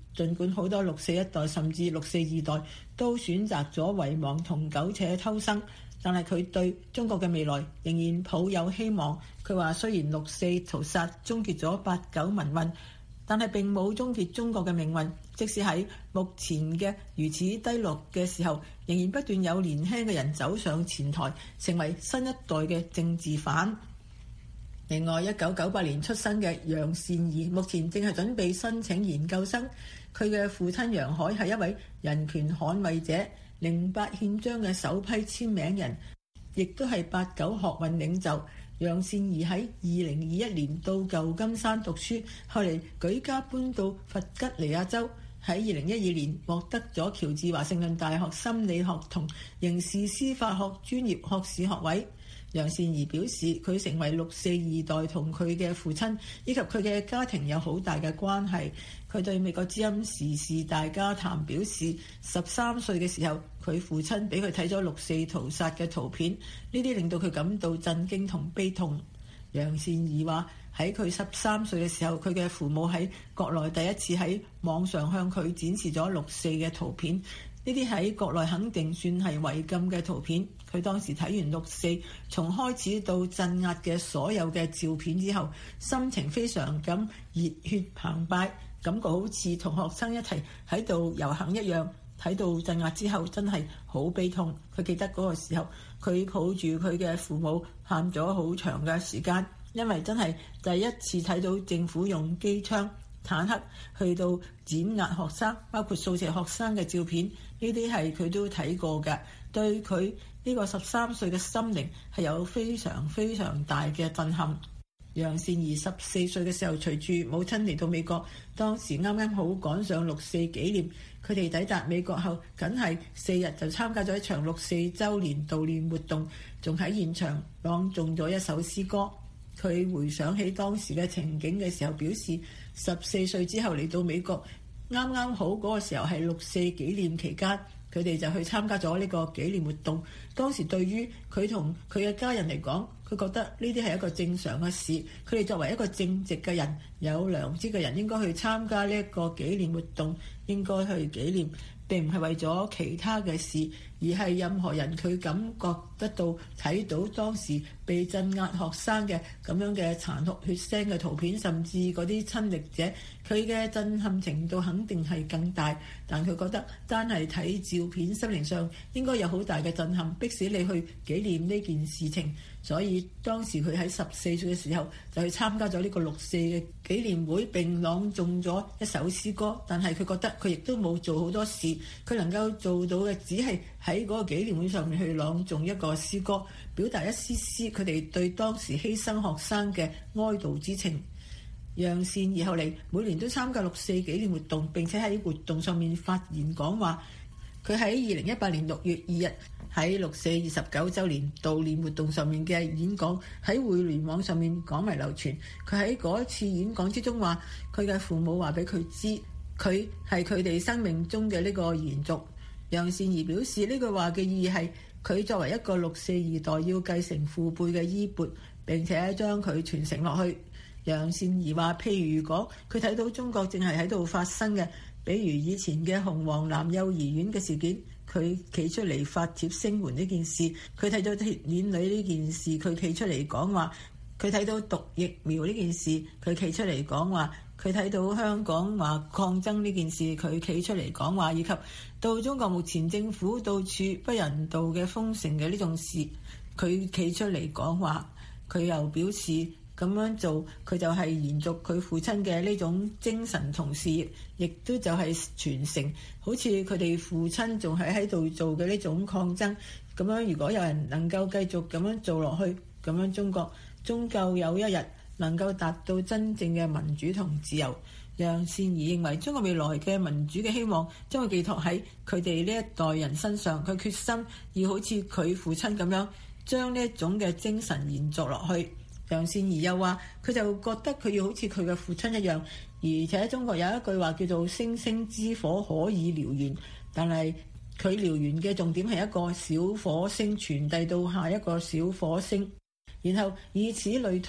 儘管好多6·4一代甚至6·4二代都選擇咗遺忘同苟且偷生，但係佢對中國嘅未來仍然抱有希望。佢話雖然6·4屠殺終結咗8·9民運，但係並冇終結中國嘅命運。即使喺目前嘅如此低落嘅時候，仍然不斷有年輕嘅人走上前台，成為新一代嘅政治犯。另外，1998年出生嘅楊善儀目前正係準備申請研究生。佢嘅父親楊海係一位人權捍衛者，08憲章嘅首批簽名人，亦都係8·9學運領袖。楊善儀喺2021年到舊金山讀書，後嚟舉家搬到弗吉尼亞州，喺2012年獲得咗喬治華盛頓大學心理學同刑事司法學專業學士學位。楊善儀表示，佢成為6·4二代同佢嘅父親以及佢嘅家庭有好大嘅關係。佢對美國之音時事大家談表示，13歲嘅時候，佢父親俾佢睇咗6·4屠殺嘅圖片，呢啲令到佢感到震驚同悲痛。楊善儀話，喺佢13歲嘅時候，佢嘅父母喺國內第一次喺網上向佢展示咗6·4嘅圖片，呢啲喺國內肯定算係違禁嘅圖片。佢當時睇完6·4從開始到鎮壓嘅所有嘅照片之後，心情非常咁熱血澎湃，感覺好似同學生一齊喺度遊行一樣。睇到鎮壓之後真係好悲痛。佢記得嗰個時候，佢抱住佢嘅父母喊咗好長嘅時間，因為真係第一次睇到政府用機槍坦克去到碾壓學生，包括掃射學生嘅照片，呢啲係佢都睇過嘅，對佢呢個13歲嘅心靈係有非常非常大嘅震撼。楊善儀14歲嘅時候，隨住母親嚟到美國，當時啱啱好趕上6·4紀念。佢哋抵達美國後，僅係4日就參加咗一場6·4週年悼念活動，仲喺現場朗誦咗一首詩歌。佢回想起當時嘅情景嘅時候，表示14歲之後嚟到美國，啱啱好嗰個時候係6·4紀念期間，佢哋就去參加咗呢個紀念活動。當時對於佢同佢嘅家人嚟講，佢覺得呢啲係一個正常嘅事。佢哋作為一個正直嘅人、有良知嘅人，應該去參加呢一個紀念活動，應該去紀念，並唔係為咗其他嘅事，而係任何人佢感覺得到睇到當時被鎮壓學生嘅咁樣嘅殘酷血腥嘅圖片，甚至嗰啲親歷者，佢嘅震撼程度肯定係更大。但佢覺得單係睇照片，心靈上應該有好大嘅震撼，迫使你去紀念呢件事情。所以當時佢喺14歲嘅時候就去參加咗呢個6·4嘅紀念會，並朗誦咗一首詩歌。但係佢覺得佢亦都冇做好多事，佢能夠做到嘅只係喺嗰個紀念會上面去朗誦一個詩歌，表達一絲絲佢哋對當時犧牲學生嘅哀悼之情。楊善儀後嚟每年都參加6·4紀念活動，並且喺活動上面發言講話。佢喺2018年6月2日喺6·4 29週年悼念活動上面嘅演講喺互聯網上面廣為流傳。佢喺嗰一次演講之中話，佢嘅父母話俾佢知，佢係佢哋生命中嘅呢個延續。楊善儀表示呢句話嘅意義係，佢作為一個6·4二代要繼承父輩嘅衣缽，並且將佢傳承落去。楊善儀話，譬如講佢睇到中國正係喺度發生嘅，比如以前嘅紅黃藍幼兒園嘅事件，佢企出嚟發帖聲援呢件事；佢睇到鐵鏈女呢件事，佢企出嚟講話；佢睇到毒疫苗呢件事，佢企出嚟講話；佢睇到香港話抗爭呢件事，佢企出嚟講話，以及到中國目前政府到處不人道嘅封城嘅呢種事，佢企出嚟講話。佢又表示咁樣做，佢就係延續佢父親嘅呢種精神同事業，亦都就係傳承，好似佢哋父親仲係喺度做嘅呢種抗爭。咁樣如果有人能夠繼續咁樣做落去，咁樣中國終究有一日能夠達到真正嘅民主同自由。楊善儀認為中國未來嘅民主嘅希望將會寄託喺佢哋呢一代人身上，佢決心要好似佢父親咁樣將呢一種嘅精神延續落去。楊善儀又話，佢就覺得佢要好似佢嘅父親一樣，而且中國有一句話叫做星星之火可以燎原，但係佢燎原嘅重點係一個小火星傳遞到下一個小火星，然後以此類推，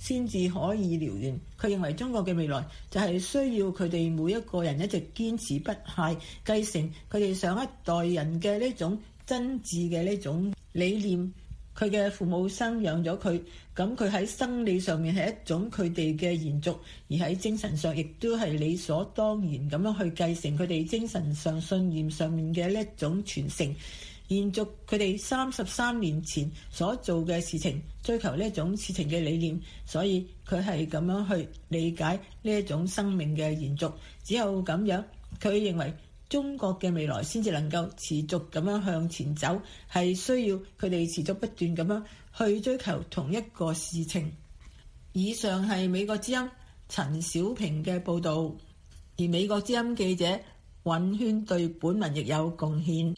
先至可以燎原。佢認為中國嘅未來就係需要佢哋每一個人一直堅持不懈，繼承佢哋上一代人嘅呢種真摯嘅呢種理念。佢嘅父母生養咗佢，咁佢喺生理上面係一種佢哋嘅延續，而喺精神上亦都係理所當然咁樣去繼承佢哋精神上信念上面嘅呢一種傳承，延續佢哋33年前所做嘅事情，追求呢一種事情嘅理念。所以佢係咁樣去理解呢一種生命嘅延續。只有咁樣，佢認為中國嘅未來先至能夠持續咁樣向前走，係需要佢哋持續不斷咁樣去追求同一個事情。以上係美國之音陳小平嘅報導，而美國之音記者尹軒對本文亦有貢獻。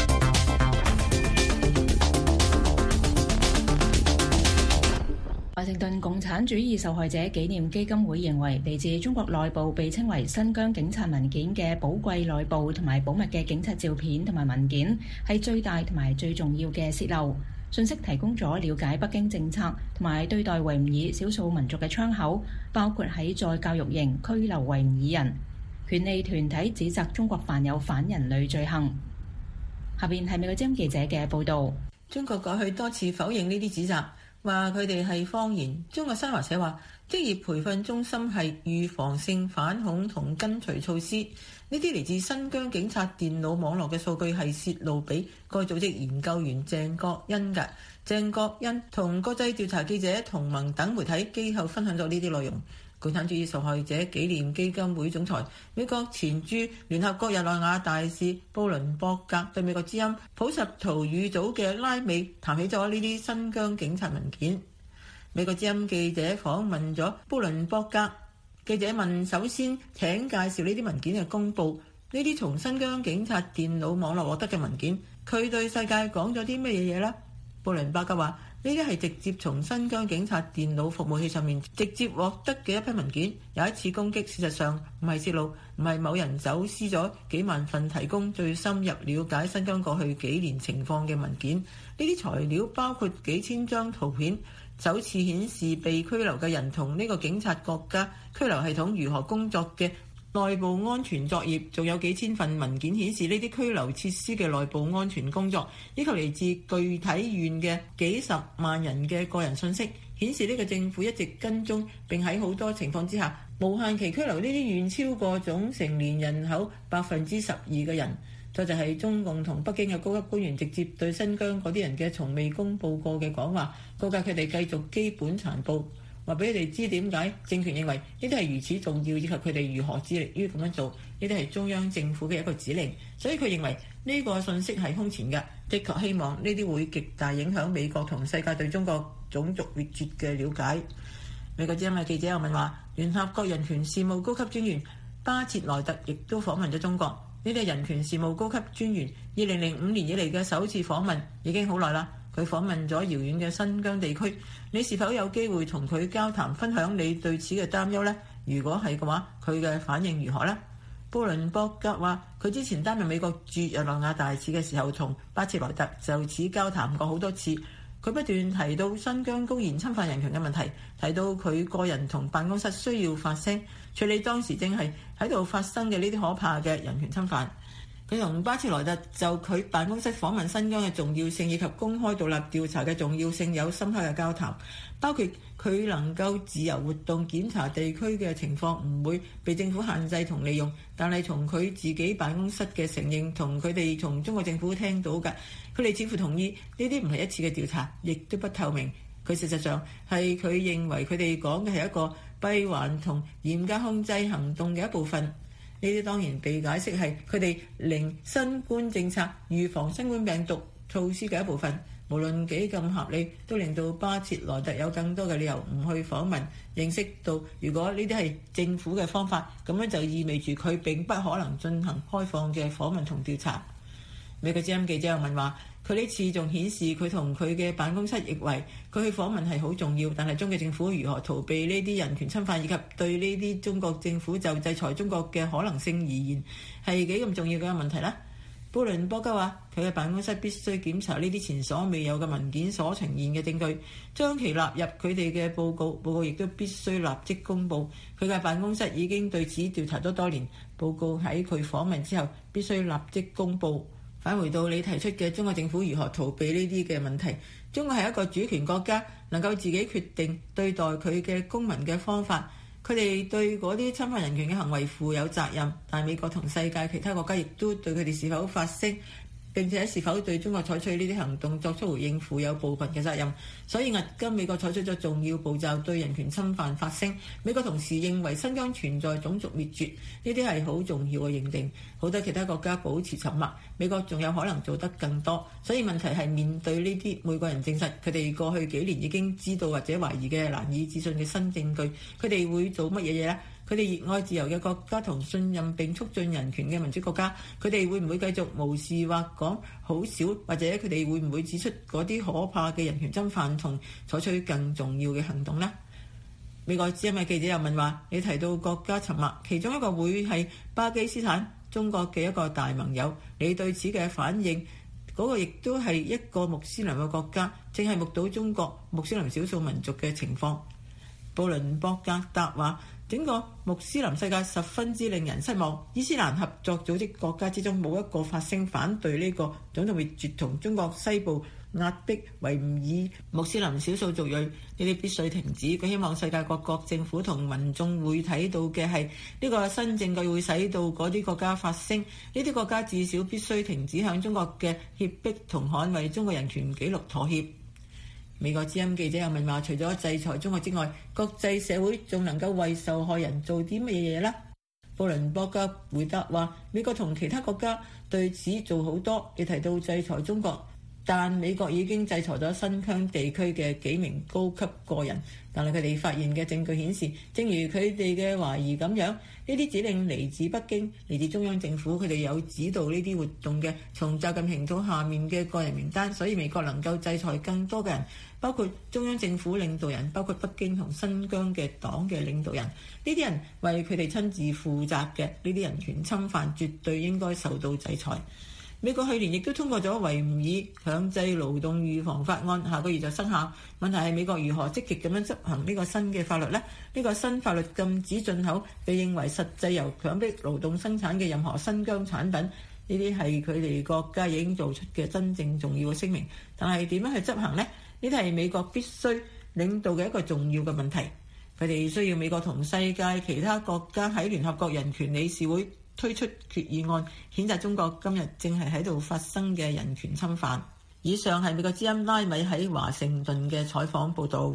華盛頓共產主義受害者紀念基金會認為，嚟自中國內部被稱為新疆警察文件嘅寶貴內部同埋保密嘅警察照片同埋文件，係最大同埋最重要嘅洩漏信息，提供咗了解北京政策同埋對待維吾爾少數民族嘅窗口，包括喺再教育營拘留維吾爾人。權利團體指責中國犯有反人類罪行。下邊係美國之音記者嘅報導。 中國過去多次否認呢啲指責，話佢哋係謊言。中國新華社話，職業培訓中心係預防性反恐同跟隨措施。呢啲嚟自新疆警察電腦網絡嘅數據係泄露俾該組織研究員鄭國恩嘅。鄭國恩同國際調查記者同盟等媒體機構分享咗呢啲內容。共產主義受害者紀念基金會總裁、美國前駐聯合國日內瓦大使布倫博格對美國之音普什圖語組嘅拉美談起咗呢啲新疆警察文件。美國之音記者訪問咗布倫博格，記者問：首先請介紹呢啲文件嘅公佈，呢啲從新疆警察電腦網絡獲得嘅文件，佢對世界講咗啲乜嘢嘢呢？布倫博格話：呢啲係直接從新疆警察電腦服務器上面直接獲得嘅一批文件。有一次攻擊，事實上唔係泄露，唔係某人走私咗幾萬份提供最深入了解新疆過去幾年情況嘅文件。呢啲材料包括幾千張圖片，首次顯示被拘留嘅人同呢個警察國家拘留系統如何工作嘅內部安全作業，仲有幾千份文件顯示呢啲拘留設施嘅內部安全工作，以及嚟自具體縣嘅幾十萬人嘅個人信息，顯示呢個政府一直跟蹤並喺好多情況之下無限期拘留呢啲縣超過總成年人口12%嘅人。再就係中共同北京嘅高級官員直接對新疆嗰啲人嘅從未公佈過嘅講話，告誡佢哋繼續基本殘暴，話俾佢哋知點解政權認為呢啲係如此重要，以及佢哋如何致力於咁樣做。呢啲係中央政府嘅一個指令，所以佢認為呢個信息係空前嘅。的確希望呢啲會極大影響美國同世界對中國種族滅絕嘅了解。美國之音嘅記者又問話，聯合國人權事務高級專員巴切萊特亦都訪問咗中國。呢啲係人權事務高級專員2005年以嚟嘅首次訪問，已經好耐啦。佢訪問咗遙遠嘅新疆地區，你是否有機會同佢交談，分享你對此嘅擔憂呢？如果係嘅話，佢嘅反應如何呢？布倫博格話：佢之前擔任美國駐日內瓦大使嘅時候，同巴切萊特就此交談過好多次。佢不斷提到新疆公然侵犯人權嘅問題，提到佢個人同辦公室需要發聲，處理當時正係喺度發生嘅呢啲可怕嘅人權侵犯。佢同巴切萊特就佢辦公室訪問新疆嘅重要性以及公開獨立調查嘅重要性有深刻嘅交談，包括佢能夠自由活動檢查地區嘅情況唔會被政府限制同利用，但係從佢自己辦公室嘅承認同佢哋從中國政府聽到嘅，佢哋似乎同意呢啲唔係一次嘅調查，亦都不透明。佢事實上係佢認為佢哋講嘅係一個閉環同嚴格控制行動嘅一部分。呢啲當然被解釋係佢哋零新冠政策預防新冠病毒措施嘅一部分。無論幾咁合理，都令到巴切萊特有更多嘅理由唔去訪問，認識到如果呢啲係政府嘅方法，咁樣就意味住佢並不可能進行開放嘅訪問同調查。美國之音記者又問話，佢呢次仲顯示佢同佢嘅辦公室認為佢去訪問係好重要，但係中國政府如何逃避呢啲人權侵犯，以及對呢啲中國政府就制裁中國嘅可能性而言係幾咁重要嘅問題呢？ 布倫博格話：佢嘅辦公室必須檢查呢啲前所未有嘅文件所呈現嘅證據，將其納入佢哋嘅報告。報告亦都必須立即公佈。佢嘅辦公室已經對此調查咗多年。報告喺佢訪問之後必須立即公佈。返回到你提出嘅中國政府如何逃避呢啲嘅問題，中國係一個主權國家，能夠自己決定對待佢嘅公民嘅方法。佢哋對嗰啲侵犯人權嘅行為負有責任，但係美國同世界其他國家亦都對佢哋是否發聲並且是否對中國採取呢啲行動作出回應負有部分嘅責任。所以迄今美國採取咗重要步驟對人權侵犯發聲。美國同時認為新疆存在種族滅絕，呢啲係好重要嘅認定。好多其他國家保持沉默，美國仲有可能做得更多。所以問題係面對呢啲每個人證實佢哋過去幾年已經知道或者懷疑嘅難以置信嘅新證據，佢哋會做乜嘢嘢呢？佢哋熱愛自由嘅國家同信任並促進人權嘅民主國家，佢哋會唔會繼續無視或講好少，或者佢哋會唔會指出嗰啲可怕嘅人權侵犯同採取更重要嘅行動呢？美國之音嘅記者又問話：你提到國家沉默，其中一個會係巴基斯坦，中國嘅一個大盟友，你對此嘅反應？嗰個亦都係一個穆斯林嘅國家，正係目睹中國穆斯林少數民族嘅情況。布倫博格答話：整個穆斯林世界十分之令人失望。伊斯蘭合作組織國家之中冇一個發聲反對呢個種族滅絕同中國西部壓迫維吾爾穆斯林少數族裔，呢啲必須停止。佢希望世界各國政府同民眾會睇到嘅係呢個新證據會使到嗰啲國家發聲，呢啲國家至少必須停止向中國嘅脅迫同捍衛中國人權紀錄妥協。美國之音記者又問話：除咗制裁中國之外，國際社會仲能夠為受害人做啲乜嘢嘢呢？布倫博格回答話：美國同其他國家對此做好多。你提到制裁中國，但美國已經制裁咗新疆地區嘅幾名高級個人，但係佢哋發現嘅證據顯示，正如佢哋嘅懷疑咁樣，呢啲指令嚟自北京，嚟自中央政府，佢哋有指導呢啲活動嘅從習近平到下面嘅個人名單，所以美國能夠制裁更多嘅人，包括中央政府領導人，包括北京同新疆嘅黨嘅領導人。呢啲人為佢哋親自負責嘅呢啲人權侵犯，絕對應該受到制裁。美國去年亦都通過咗維吾爾強制勞動預防法案，下個月就生效。問題係美國如何積極咁樣執行呢個新嘅法律呢？呢個新法律禁止進口被認為實際由強迫勞動生產嘅任何新疆產品，呢啲係佢哋國家已經做出嘅真正重要嘅聲明。但係點樣去執行呢？呢啲係美國必須領導嘅一個重要嘅問題。佢哋需要美國同世界其他國家喺聯合國人權理事會推出決議案，譴責中國今日正係喺度發生嘅人權侵犯。以上係美國之音拉米喺華盛頓嘅採訪報導。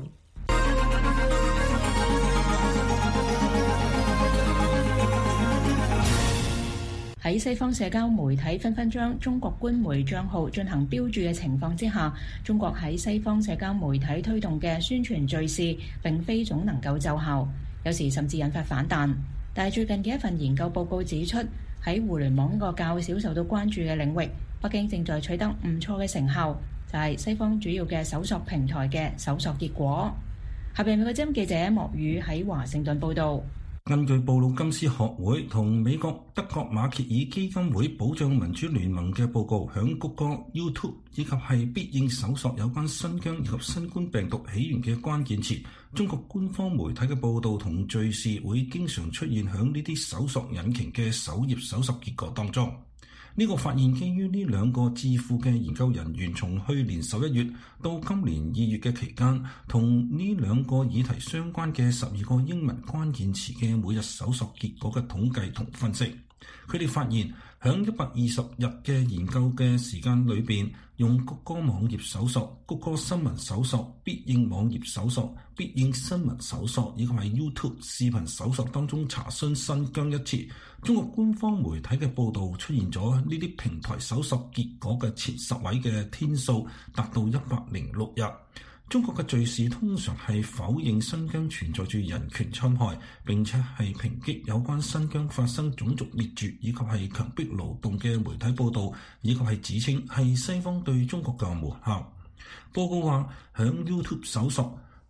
喺西方社交媒體紛紛將中國官媒帳號進行標註嘅情況之下，中國喺西方社交媒體推動嘅宣傳敘事並非總能夠奏效，有時甚至引發反彈。但係最近嘅一份研究報告指出，喺互聯網呢個較少受到關注嘅領域，北京正在取得唔錯嘅成效，就係西方主要嘅搜索平台嘅搜索結果。下邊美國之音記者莫宇喺華盛頓報導。 根據布魯金斯學會同美國德國馬歇爾基金會保障民主聯盟嘅報告，響谷歌、YouTube 以及係必應搜索有關新疆以及新冠病毒起源嘅關鍵詞，中國官方媒體嘅報導同敘事會經常出現響呢啲搜索引擎嘅首頁搜索結果當中。呢個發現基於呢兩個智庫嘅研究人員從去年11月到今年2月嘅期間，同呢兩個議題相關嘅12個英文關鍵詞嘅每日搜索結果嘅統計同分析。佢哋發現響120日嘅研究嘅時間裏邊，用谷歌網頁搜索、谷歌新聞搜索、必應網頁搜索、必應新聞搜索以及係 YouTube 視頻搜索當中查詢新疆一詞，中國官方媒體嘅報導出現咗呢啲平台搜索結果嘅前10位嘅天數達到106日。中國嘅敘事通常係否認新疆存在住人權侵害，並且係抨擊有關新疆發生種族滅絕以及係強迫勞動嘅媒體報導，以及係指稱係西方對中國嘅抹黑。報告話，響 YouTube 搜索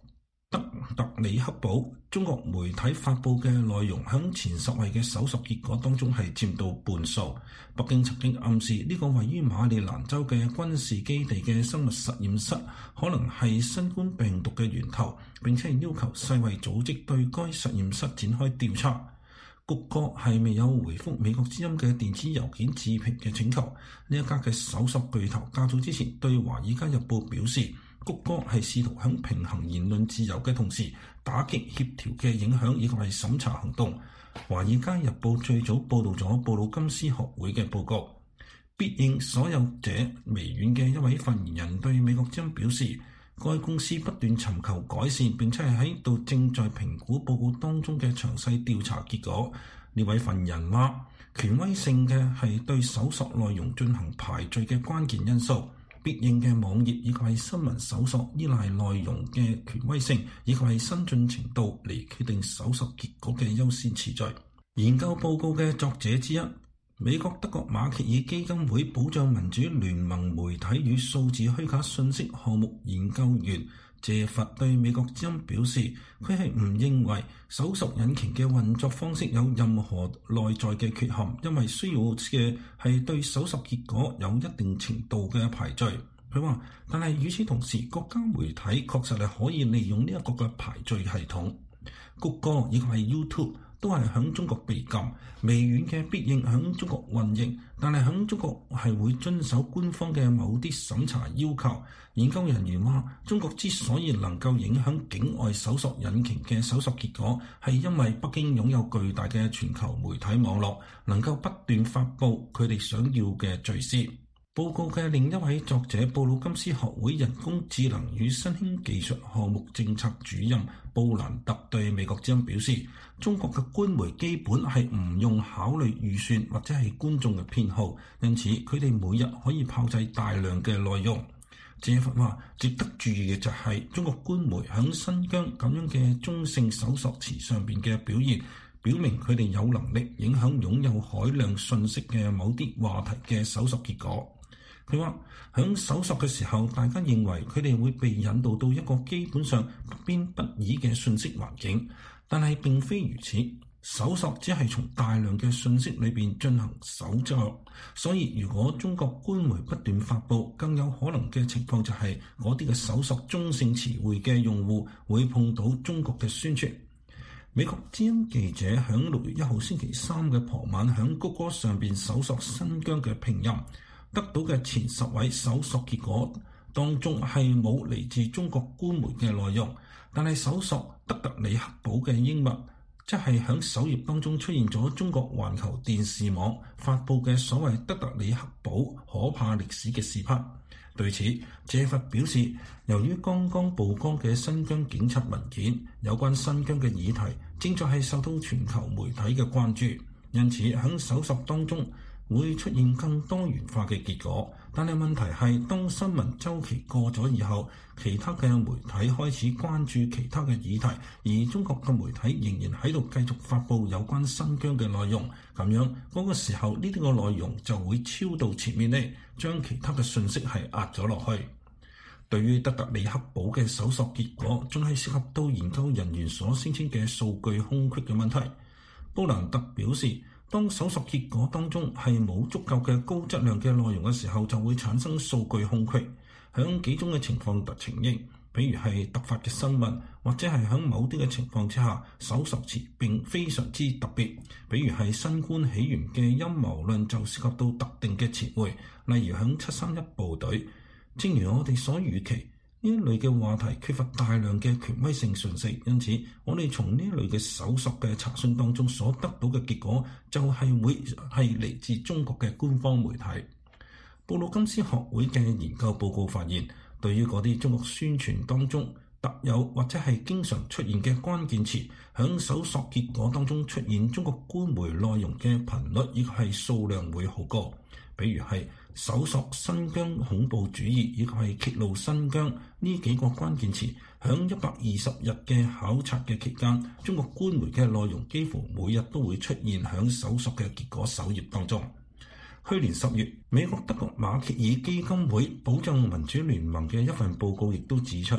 德特里克堡中國媒體發布嘅內容響前10位嘅搜索結果當中係佔到半數。北京曾經暗示呢個位於馬里蘭州嘅軍事基地嘅生物實驗室可能係新冠病毒嘅源頭，並且要求世衛組織對該實驗室展開調查。谷歌係未有回覆美國之音嘅電子郵件置評嘅請求。呢一家嘅搜索巨頭較早之前對《華爾街日報》表示，谷歌係試圖響平衡言論自由嘅同時，打擊協調嘅影響以及係審查行動。《華爾街日報》最早報導咗布魯金斯學會嘅報告。必應所有者微軟嘅一位發言人對美國之音表示，該公司不斷尋求改善，並且係喺度正在評估報告當中嘅詳細調查結果。呢位發言人話，權威性嘅係對搜索內容進行排序嘅關鍵因素。必應嘅網頁以及係新聞搜索依賴內容嘅權威性以及係新進程度嚟決定搜索結果嘅優先次序。研究報告嘅作者之一，美國德國馬歇爾基金會保障民主聯盟媒體與數字虛假信息項目研究員謝佛對美國之音表示，佢係唔認為搜索引擎嘅運作方式有任何內在嘅缺陷，因為需要嘅係對搜索結果有一定程度嘅排序。佢話，但係與此同時，國家媒體確實係可以利用呢一個嘅排序系統。谷歌以及係 YouTube 都係響中國被禁，微軟嘅必應響中國運營，但係響中國係會遵守官方嘅某啲審查要求。研究人員話，中國之所以能夠影響境外搜索引擎嘅搜索結果，係因為北京擁有巨大嘅全球媒體網絡，能夠不斷發布佢哋想要嘅敘事。報告嘅另一位作者布魯金斯學會人工智能與新興技術項目政策主任布蘭特對美國之音表示，中國嘅官媒基本係唔用考慮預算或者係觀眾嘅偏好，因此佢哋每日可以炮製大量嘅內容。謝佛話，值得注意嘅就係中國官媒響新疆咁樣嘅中性搜索詞上邊嘅表現，表明佢哋有能力影響擁有海量信息嘅某啲話題嘅搜索結果。佢話，響搜索嘅時候，大家認為佢哋會被引導到一個基本上不偏不倚嘅信息環境，但係並非如此。搜索只係從大量嘅信息裏邊進行搜索，所以如果中國官媒不斷發布，更有可能嘅情況就係嗰啲嘅搜索中性詞彙嘅用戶會碰到中國嘅宣傳。美國之音記者響6月1號星期三嘅傍晚響谷歌上邊搜索新疆嘅拼音，得到嘅前10位搜索結果當中係冇嚟自中國官媒嘅內容，但係搜索德特里克堡嘅英文，即係響首頁當中出現咗中國環球電視網發布嘅所謂德特里克堡可怕歷史嘅視頻。對此，謝佛表示，由於剛剛曝光嘅新疆警察文件，有關新疆嘅議題正在係受到全球媒體嘅關注，因此響搜索當中會出現更多元化嘅結果。但係問題係，當新聞週期過咗以後，其他嘅媒體開始關注其他嘅議題，而中國嘅媒體仍然喺度繼續發布有關新疆嘅內容，咁樣嗰個時候呢啲個內容就會超到前面呢，將其他嘅信息係壓咗落去。對於德特里克堡嘅搜索結果，仲係涉及到研究人員所聲稱嘅數據空隙嘅問題。布蘭特表示，當搜索結果當中係冇足夠嘅高質量嘅內容嘅時候，就會產生數據空隙。響幾種嘅情況呈現，比如係突發嘅新聞，或者係響某啲嘅情況之下，搜索詞並非常之特別。比如係新冠起源嘅陰謀論就涉及到特定嘅詞彙，例如響731部隊。正如我哋所預期，呢一類嘅話題缺乏大量嘅權威性信息，因此我哋從呢一類嘅搜索嘅查詢當中所得到嘅結果，就係會係嚟自中國嘅官方媒體。布魯金斯學會嘅研究報告發現，對於嗰啲中國宣傳當中特有或者係經常出現嘅關鍵詞，響搜索結果當中出現中國官媒內容嘅頻率亦係數量會好高。比如係搜索新疆恐怖主義以及係揭露新疆呢幾個關鍵詞，響120日嘅考察嘅期間，中國官媒嘅內容幾乎每日都會出現響搜索嘅結果首頁當中。去年10月，美國德國馬歇爾基金會保障民主聯盟嘅一份報告亦都指出，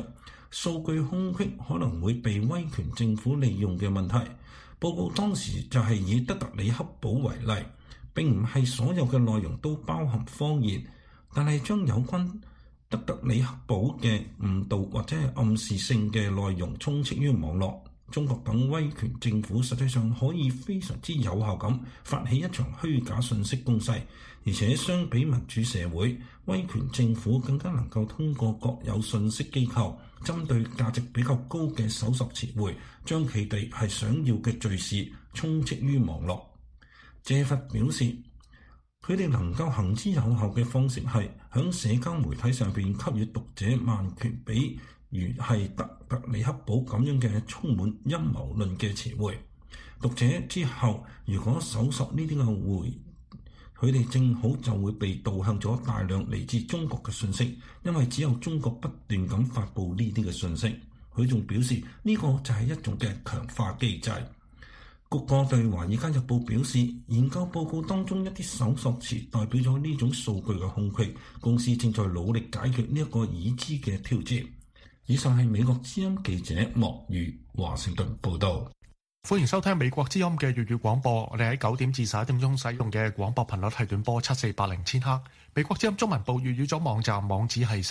數據空隙可能會被威權政府利用嘅問題。報告當時就係以德特里克堡為例，並唔係所有嘅內容都包含謊言，但係將有關德特里克堡嘅誤導或者係暗示性嘅內容充斥於網絡。中國等威權政府實際上可以非常之有效咁發起一場虛假信息攻勢，而且相比民主社會，威權政府更加能夠通過國有信息機構針對價值比較高嘅搜索詞彙，將佢哋係想要嘅敘事充斥於網絡。謝弗表示，佢哋能夠行之有效嘅方式係響社交媒體上邊給予讀者萬權比如係德特里克堡咁樣嘅充滿陰謀論嘅詞彙，讀者之後如果搜索呢啲嘅詞，佢哋正好就會被導向咗大量嚟自中國嘅信息，因為只有中國不斷咁發布呢啲嘅信息。佢仲表示呢個就係一種嘅強化機制。谷歌對《華爾街日報》表示，研究報告當中一啲搜索詞代表咗呢種數據嘅空隙，公司正在努力解決呢一個已知嘅挑戰。以上係美國之音記者莫如華盛頓報道。 歡迎收聽美國之音嘅粵語廣播。我哋喺9點至11點鐘使用嘅廣播頻率係短波7480千赫。美國之音中文部粵語組網站網址係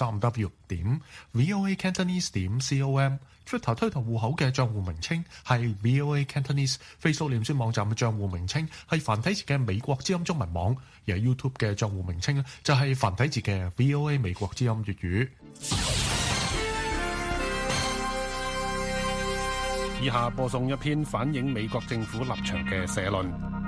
3w.voacantonese.com。Twitter 推特戶口嘅賬戶名稱係 VOA Cantonese。Facebook 臉書網站嘅賬戶名稱係繁體字嘅美國之音中文網。而 YouTube 嘅賬戶名稱就係繁體字嘅 VOA 美國之音粵語。 以下播送一篇反映美國政府立場嘅社論。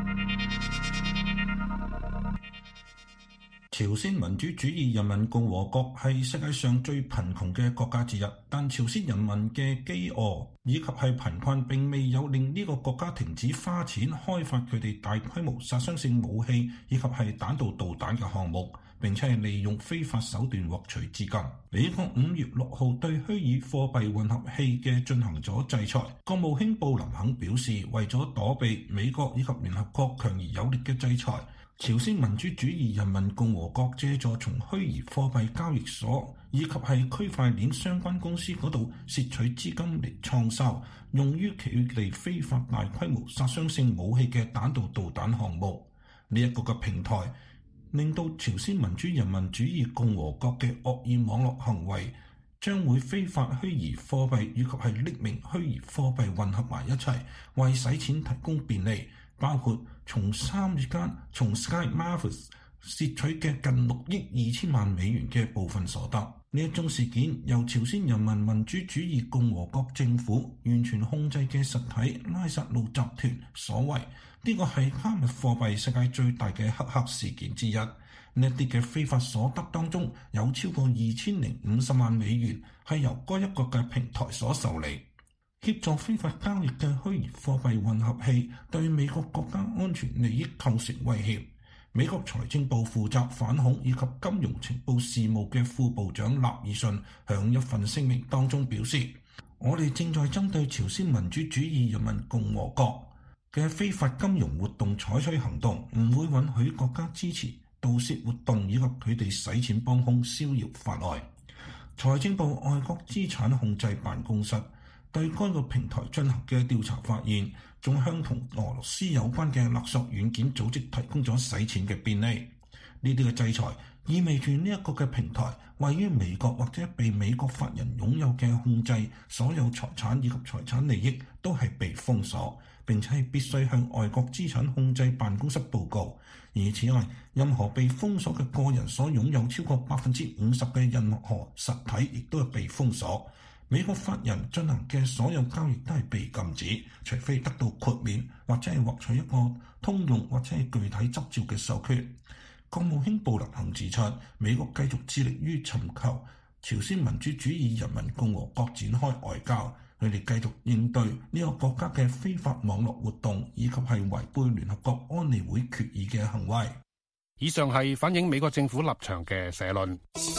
朝鮮民主主義人民共和國係世界上最貧窮嘅國家之一，但朝鮮人民嘅飢餓以及係貧困並未有令呢個國家停止花錢開發佢哋大規模殺傷性武器以及係彈道導彈嘅項目，並且係利用非法手段獲取資金。美國5月6號對虛擬貨幣混合器嘅進行咗制裁。國務卿布林肯表示，為咗躲避美國以及聯合國強而有力嘅制裁，朝鮮民主主義人民共和國借助從虛擬貨幣交易所以及係區塊鏈相關公司嗰度竊取資金嚟創收，用於佢哋非法大規模殺傷性武器嘅彈道導彈項目。呢一個嘅平台令到朝鮮民主人民主義共和國嘅惡意網絡行為將會非法虛擬貨幣以及係匿名虛擬貨幣混合埋一齊，為洗錢提供便利，包括從3月間從 Sky Marvis 竊取嘅近6億2千萬美元嘅部分所得。呢一宗事件由朝鮮人民民主主義共和國政府完全控制嘅實體拉薩路集團所為。呢個係加密貨幣世界最大嘅黑客事件之一。呢啲嘅非法所得當中有超過2050萬美元係由該一個嘅平台所受理。協助非法交易嘅虛擬貨幣混合器對美國國家安全利益構成威脅。美國財政部負責反恐以及金融情報事務嘅副部長納爾遜響一份聲明當中表示，我哋正在針對朝鮮民主主義人民共和國嘅非法金融活動採取行動，唔會允許國家支持盜竊活動以及佢哋洗錢幫兇逍遙法外。財政部外國資產控制辦公室對該個平台進行嘅調查發現，仲向同俄羅斯有關嘅勒索軟件組織提供咗洗錢嘅便利。呢啲嘅制裁意味住呢一個嘅平台位於美國或者被美國法人擁有嘅控制，所有財產以及財產利益都係被封鎖，並且係必須向外國資產控制辦公室報告。而此外，任何被封鎖嘅個人所擁有超過50%嘅任何實體，亦都係被封鎖。美國法人進行嘅所有交易都係被禁止，除非得到豁免或者係獲取一個通用或者係具體執照嘅授權。國務卿布林肯指出，美國繼續致力於尋求朝鮮民主主義人民共和國展開外交，佢哋繼續應對呢個國家嘅非法網絡活動以及係違背聯合國安理會決議嘅行為。 以上係反映美國政府立場嘅社論。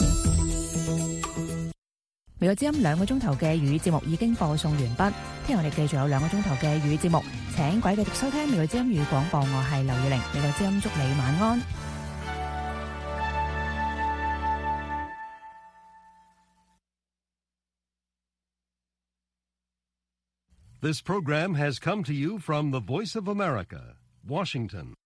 美國之音2個鐘頭嘅粵語節目已經播送完畢，聽日我哋繼續有2個鐘頭嘅粵語節目，請各位繼續收聽美國之音粵語廣播，我係劉月玲，美國之音祝你晚安。 This program has come to you from the Voice of America, Washington.